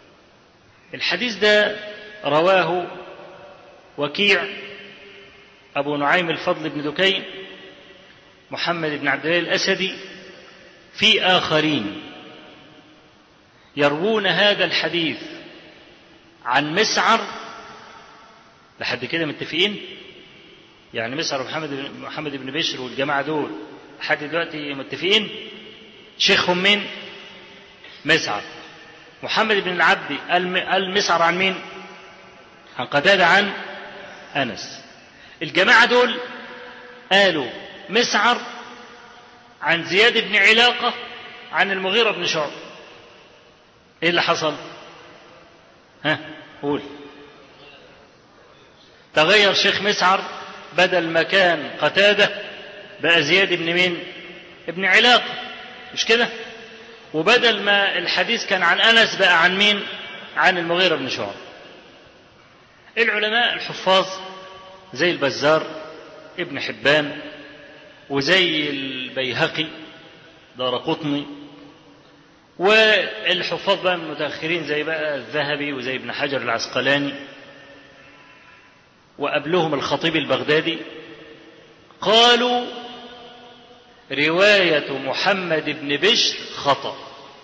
الحديث ده رواه وكيع أبو نعيم الفضل بن دكين، محمد بن عبد الله الأسدي، في آخرين يروون هذا الحديث عن مسعر. لحد كده متفقين؟ يعني مسعر ومحمد بن محمد بن بشر والجماعة دول لحد دلوقتي متفقين؟ شيخهم مين؟ مسعر. محمد بن العبدي المسعر عن مين؟ عن قتادة عن أنس. الجماعة دول قالوا مسعر عن زياد بن علاقة عن المغيرة بن شعبة. ايه اللي حصل؟ ها قول. تغير شيخ مسعر، بدل ما كان قتادة بقى زياد بن مين؟ ابن علاقة، مش كده؟ وبدل ما الحديث كان عن أنس بقى عن مين؟ عن المغيرة بن شعبة. العلماء الحفاظ زي البزار ابن حبان وزي البيهقي دارقطني، والحفاظ بقى المتأخرين زي بقى الذهبي وزي ابن حجر العسقلاني وقبلهم الخطيب البغدادي، قالوا رواية محمد بن بشر خطأ،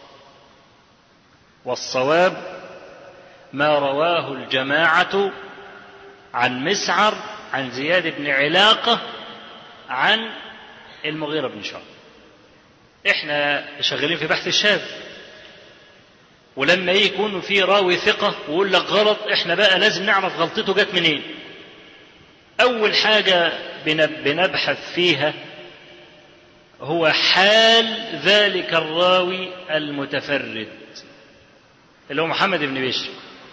والصواب ما رواه الجماعة عن مسعر عن زياد بن علاقة عن المغيرة بن شعبة. احنا شغالين في بحث الشاذ، ولما يكون في راوي ثقة ويقول لك غلط، احنا بقى لازم نعرف غلطته جت منين. اول حاجة بنبحث فيها هو حال ذلك الراوي المتفرد اللي هو محمد بن بشر.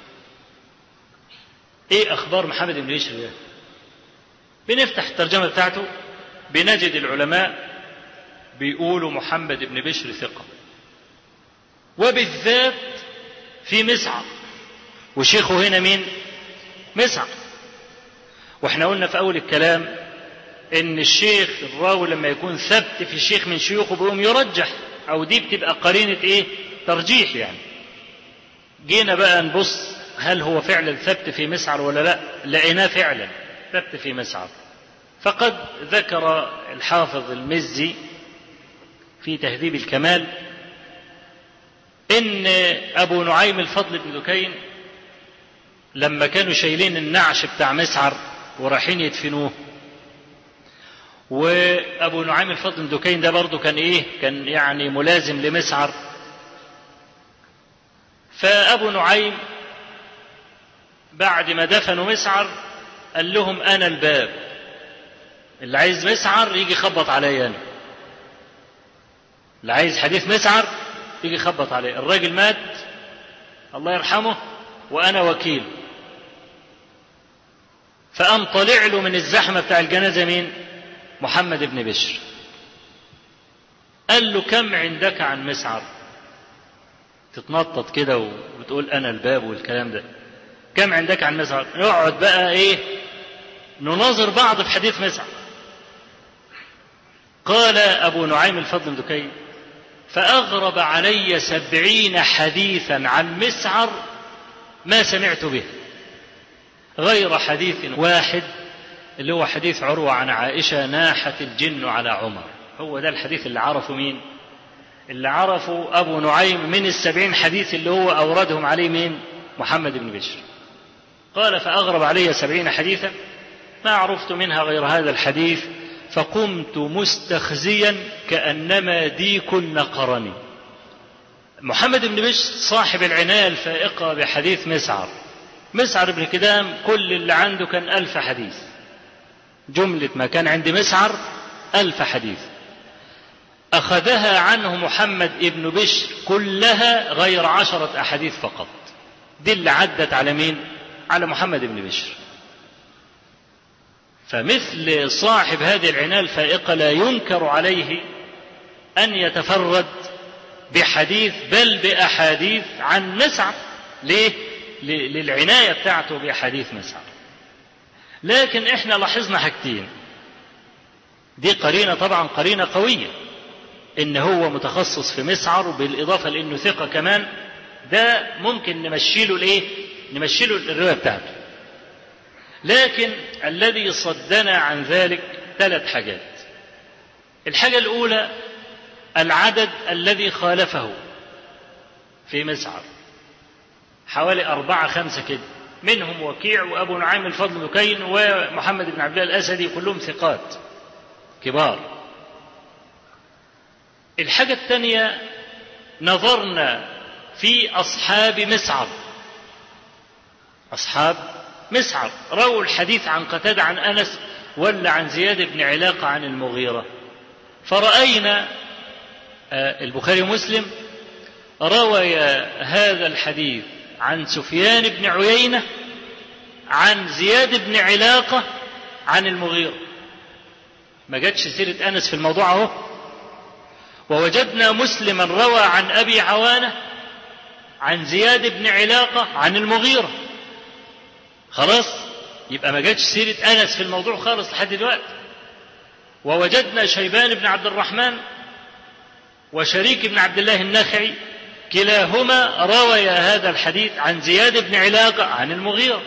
ايه اخبار محمد بن بشر ده؟ بنفتح الترجمة بتاعته بنجد العلماء بيقولوا محمد بن بشر ثقة، وبالذات في مسعر، وشيخه هنا مين؟ مسعر. واحنا قلنا في اول الكلام ان الشيخ الراوي لما يكون ثبت في الشيخ من شيوخه بيقوم يرجح، او دي بتبقى قرينة ايه؟ ترجيح يعني. جينا بقى نبص هل هو فعلا ثبت في مسعر ولا لا؟ لقيناه فعلا ثبت في مسعر. فقد ذكر الحافظ المزي في تهذيب الكمال ان ابو نعيم الفضل بن دكين لما كانوا شايلين النعش بتاع مسعر ورايحين يدفنوه، وابو نعيم الفضل بن دكين ده برضه كان ايه؟ كان يعني ملازم لمسعر. فابو نعيم بعد ما دفنوا مسعر قال لهم انا الباب، اللي عايز مسعر يجي يخبط عليا انا، اللي عايز حديث مسعر يجي يخبط عليه. الراجل مات الله يرحمه وانا وكيل. فقام طلع له من الزحمه بتاع الجنازه مين؟ محمد بن بشر. قال له كم عندك عن مسعر؟ تتنطط كده وبتقول انا الباب والكلام ده. كم عندك عن مسعر؟ نقعد بقى ايه؟ نناظر بعض في حديث مسعر. قال ابو نعيم الفضل بن دكين فاغرب علي سبعين حديثا عن مسعر ما سمعت به غير حديث واحد، اللي هو حديث عروة عن عائشة ناحت الجن على عمر. هو ده الحديث اللي عرفه مين؟ اللي عرفوا أبو نعيم من السبعين حديث اللي هو أوردهم عليه مين؟ محمد بن بشر. قال فأغرب علي سبعين حديثا ما عرفت منها غير هذا الحديث، فقمت مستخزيا كأنما ديك نقرني. محمد بن بشر صاحب العناية الفائقة بحديث مسعر. مسعر بن كدام كل اللي عنده كان ألف حديث، جملة ما كان عند مسعر ألف حديث، أخذها عنه محمد بن بشر كلها غير عشرة أحاديث فقط. دي اللي عدت على مين؟ على محمد بن بشر. فمثل صاحب هذه العناية الفائقة لا ينكر عليه أن يتفرد بحديث بل بأحاديث عن مسعر. ليه؟ للعناية بتاعته بأحاديث مسعر. لكن احنا لاحظنا حاجتين، دي قرينة طبعا قرينة قوية ان هو متخصص في مسعر، بالاضافة لانه ثقة كمان، ده ممكن نمشيله الايه؟ نمشيله الرواية بتاعته. لكن الذي صدنا عن ذلك ثلاث حاجات. الحاجة الأولى العدد الذي خالفه في مسعر، حوالي أربعة خمسة كده، منهم وكيع وأبو نعيم الفضل دكين ومحمد بن عبد الله الأسدي، كلهم ثقات كبار. الحاجة الثانية نظرنا في أصحاب مسعر، أصحاب مسعر رووا الحديث عن قتادة عن أنس ولا عن زياد بن علاقة عن المغيرة، فرأينا البخاري ومسلم روي هذا الحديث عن سفيان بن عيينة عن زياد بن علاقة عن المغيرة، ما جاتش سيرة أنس في الموضوع اهو. ووجدنا مسلما روى عن أبي عوانة عن زياد بن علاقة عن المغيرة، خلاص يبقى ما جاتش سيرة أنس في الموضوع خالص لحد دلوقتي. ووجدنا شيبان بن عبد الرحمن وشريك بن عبد الله النخعي كلاهما روي هذا الحديث عن زياد بن علاقة عن المغيرة.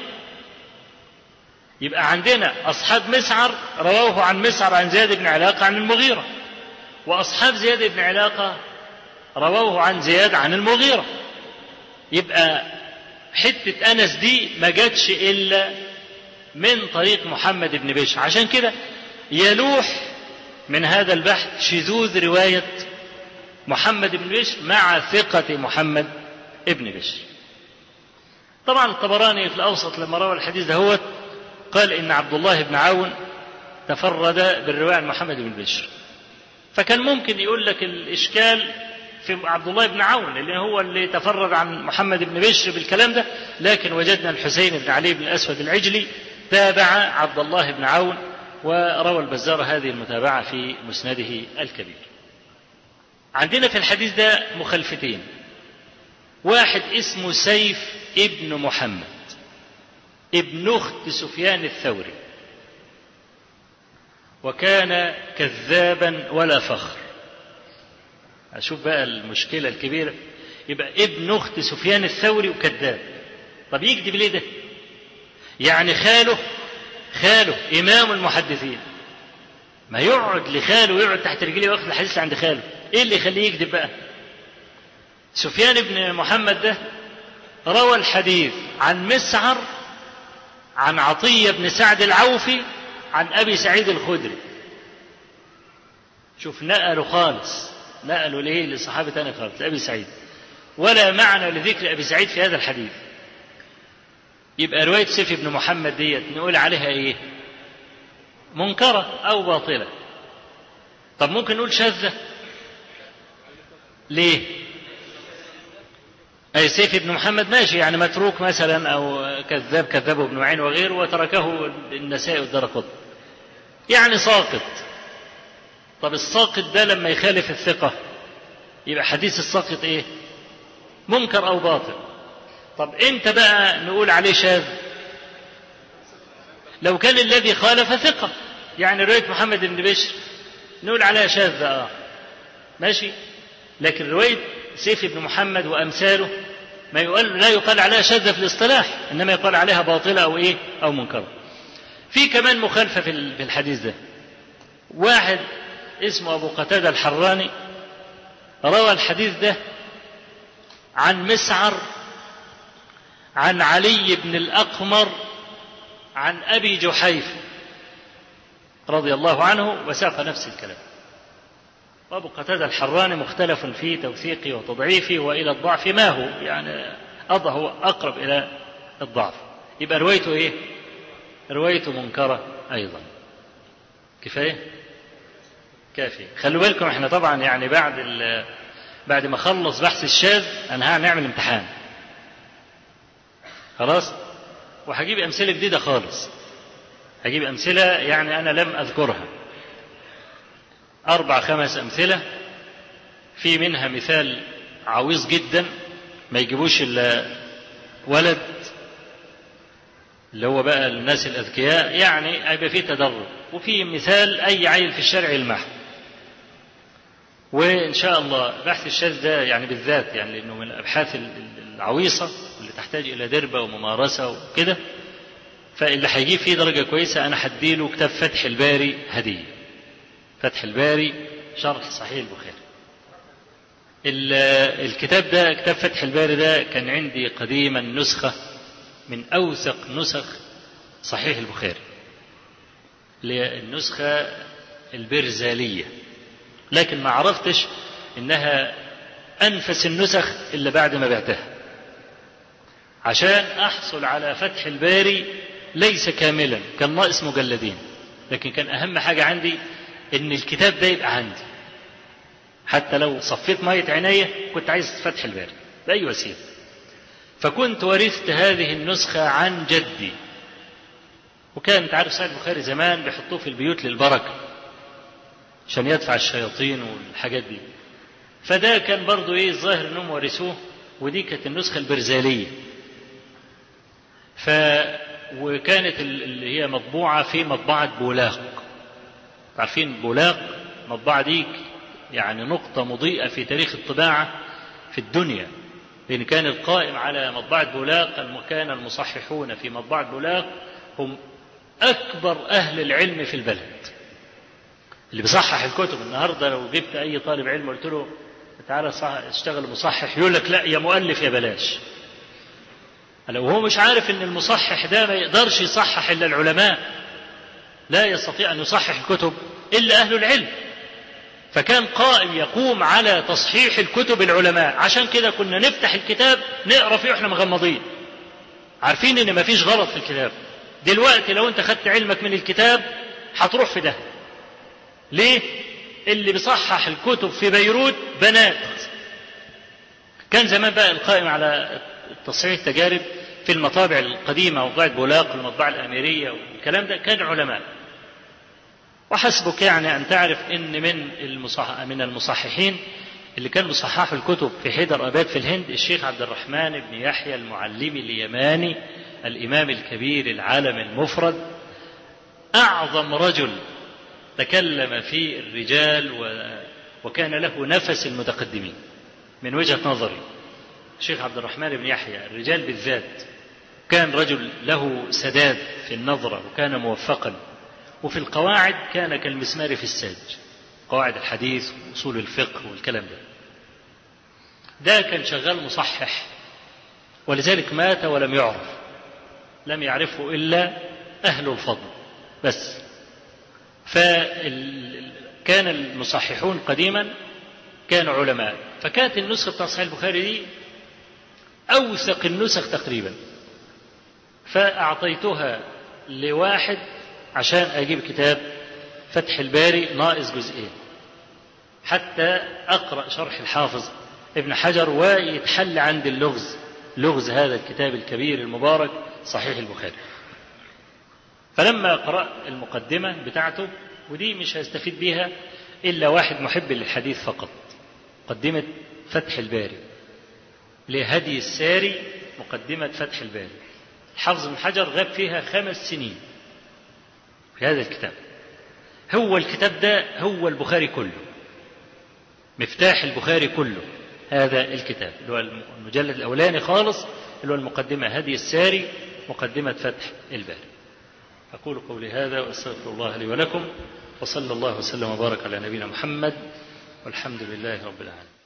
يبقى عندنا أصحاب مسعر رواه عن مسعر عن زياد بن علاقة عن المغيرة، وأصحاب زياد بن علاقة رواه عن زياد عن المغيرة. يبقى حتة أنس دي ما جاتش إلا من طريق محمد بن بشر، عشان كده يلوح من هذا البحث شذوذ رواية محمد بن بشر مع ثقة محمد بن بشر. طبعا الطبراني في الأوسط لما روى الحديث ده هو قال إن عبد الله بن عون تفرد بالرواية عن محمد بن بشر، فكان ممكن يقول لك الإشكال في عبد الله بن عون لأن هو اللي تفرد عن محمد بن بشر بالكلام ده، لكن وجدنا الحسين بن علي بن الأسود العجلي تابع عبد الله بن عون، وروى البزار هذه المتابعة في مسنده الكبير. عندنا في الحديث ده مخلفتين، واحد اسمه سيف ابن محمد ابن أخت سفيان الثوري، وكان كذابا ولا فخر. أشوف بقى المشكلة الكبيرة، يبقى ابن أخت سفيان الثوري وكذاب. طب يكذب ليه ده؟ يعني خاله خاله إمام المحدثين، ما يقعد لخاله ويقعد تحت رجليه وياخد الحديث عند خاله، إيه اللي يخليه يكذب بقى؟ سفيان بن محمد ده روى الحديث عن مسعر عن عطية بن سعد العوفي عن أبي سعيد الخدري. شوف نقلوا خالص، نقلوا ليه لصحابة تاني خالص لأبي سعيد، ولا معنى لذكر أبي سعيد في هذا الحديث. يبقى رواية سيف بن محمد ديت نقول عليها إيه؟ منكرة أو باطلة. طب ممكن نقول شاذة، ليه؟ أي سيف بن محمد ماشي، يعني متروك مثلا أو كذاب كذبه ابن معين وغيره وتركه النسائي والدرقطني، يعني ساقط. طب الساقط ده لما يخالف الثقة يبقى حديث الساقط إيه؟ منكر أو باطل. طب إمتى بقى نقول عليه شاذ؟ لو كان الذي خالف ثقة، يعني رواية محمد بن بشر نقول عليها شاذة آه ماشي، لكن رواية سيف بن محمد وأمثاله ما يقال لا يقال عليها شاذة في الاصطلاح، إنما يقال عليها باطلة أو إيه أو منكرة. في كمان مخالفة في الحديث ده، واحد اسمه أبو قتادة الحراني روى الحديث ده عن مسعر عن علي بن الأقمر عن أبي جحيفة رضي الله عنه وساق نفس الكلام. وأبو قتادة الحراني مختلف في توثيقه وتضعيفه وإلى الضعف ما هو، يعني هو أقرب إلى الضعف. يبقى روايته إيه؟ روايته منكرة أيضا. كفاية؟ كافي. خلوا بالكم احنا طبعا يعني بعد بعد ما خلص بحث الشاذ أنا هنعمل امتحان خلاص، وهجيب أمثلة جديدة خالص، هجيب أمثلة يعني أنا لم أذكرها، أربع خمس أمثلة، في منها مثال عويص جدا ما يجيبوش إلا ولد اللي هو بقى الناس الأذكياء، يعني هيبقى فيه تدرج، وفي مثال أي عيل في الشارع يلمح. وإن شاء الله بحث الشاذ ده يعني بالذات يعني لأنه من الأبحاث العويصة اللي تحتاج إلى دربة وممارسة وكده، فاللي هيجيب فيه درجة كويسة أنا هديله كتاب فتح الباري هدية. فتح الباري شرح صحيح البخاري. الكتاب ده، كتاب فتح الباري ده، كان عندي قديما نسخة من أوثق نسخ صحيح البخاري، النسخة البرزالية، لكن ما عرفتش إنها أنفس النسخ إلا بعد ما بعتها، عشان أحصل على فتح الباري ليس كاملا، كان ناقص مجلدين، لكن كان أهم حاجة عندي إن الكتاب ده يبقى عندي، حتى لو صفيت مية عينيا كنت عايز فتح الباري بأي وسيلة. فكنت ورثت هذه النسخة عن جدي، وكان انت عارف صحيح البخاري زمان بيحطوه في البيوت للبركة عشان يدفع الشياطين والحاجات دي، فده كان برضو ايه الظاهر انهم ورثوه، ودي كانت النسخة البرزالية. ف وكانت اللي هي مطبوعة في مطبعة بولاق، عارفين بولاق؟ مطبعة دي يعني نقطة مضيئة في تاريخ الطباعة في الدنيا، لأن كان القائم على مطبعة بولاق، كان المصححون في مطبعة بولاق هم أكبر أهل العلم في البلد. اللي بيصحح الكتب النهاردة لو جبت أي طالب علم قلت له تعالى اشتغل مصحح، يقول لك لا يا مؤلف يا بلاش. لو هو مش عارف ان المصحح ده ما يقدرش يصحح إلا العلماء، لا يستطيع أن يصحح الكتب إلا أهل العلم، فكان قائم يقوم على تصحيح الكتب العلماء. عشان كده كنا نفتح الكتاب نقرأ فيه واحنا مغمضين، عارفين ان ما فيش غلط في الكتاب. دلوقتي لو انت خدت علمك من الكتاب هتروح في ده. ليه؟ اللي بيصحح الكتب في بيروت بنات. كان زمان بقى القائم على تصحيح التجارب في المطابع القديمة، مطبعة بولاق والمطبعة الأميرية والكلام ده، كان علماء. وحسبك يعني أن تعرف إن من المصح... من المصححين اللي كانوا بيصححوا الكتب في حيدر أباد في الهند الشيخ عبد الرحمن بن يحيى المعلمي اليماني، الإمام الكبير العالم المفرد، أعظم رجل تكلم في الرجال و... وكان له نفس المتقدمين من وجهة نظري. الشيخ عبد الرحمن بن يحيى الرجال بالذات كان رجل له سداد في النظرة، وكان موفقا، وفي القواعد كان كالمسمار في الساج، قواعد الحديث وأصول الفقه والكلام ده. ده كان شغال مصحح، ولذلك مات ولم يعرف، لم يعرفه إلا أهل الفضل بس. فكان المصححون قديما كانوا علماء، فكانت النسخة بتاع صحيح البخاري دي أوثق النسخ تقريبا، فأعطيتها لواحد عشان أجيب كتاب فتح الباري ناقص جزئين، حتى أقرأ شرح الحافظ ابن حجر ويتحل عند اللغز، لغز هذا الكتاب الكبير المبارك صحيح البخاري. فلما قرأت المقدمة بتاعته، ودي مش هيستفيد بيها إلا واحد محب للحديث فقط، مقدمة فتح الباري لهدي الساري، مقدمة فتح الباري، الحافظ ابن حجر غاب فيها خمس سنين في هذا الكتاب. هو الكتاب ده هو البخاري كله، مفتاح البخاري كله هذا الكتاب، اللي هو المجلد الأولاني خالص، اللي هو المقدمة هدي الساري، مقدمة فتح الباري. أقول قولي هذا وأستغفر الله لي ولكم، وصلى الله وسلم وبارك على نبينا محمد، والحمد لله رب العالمين.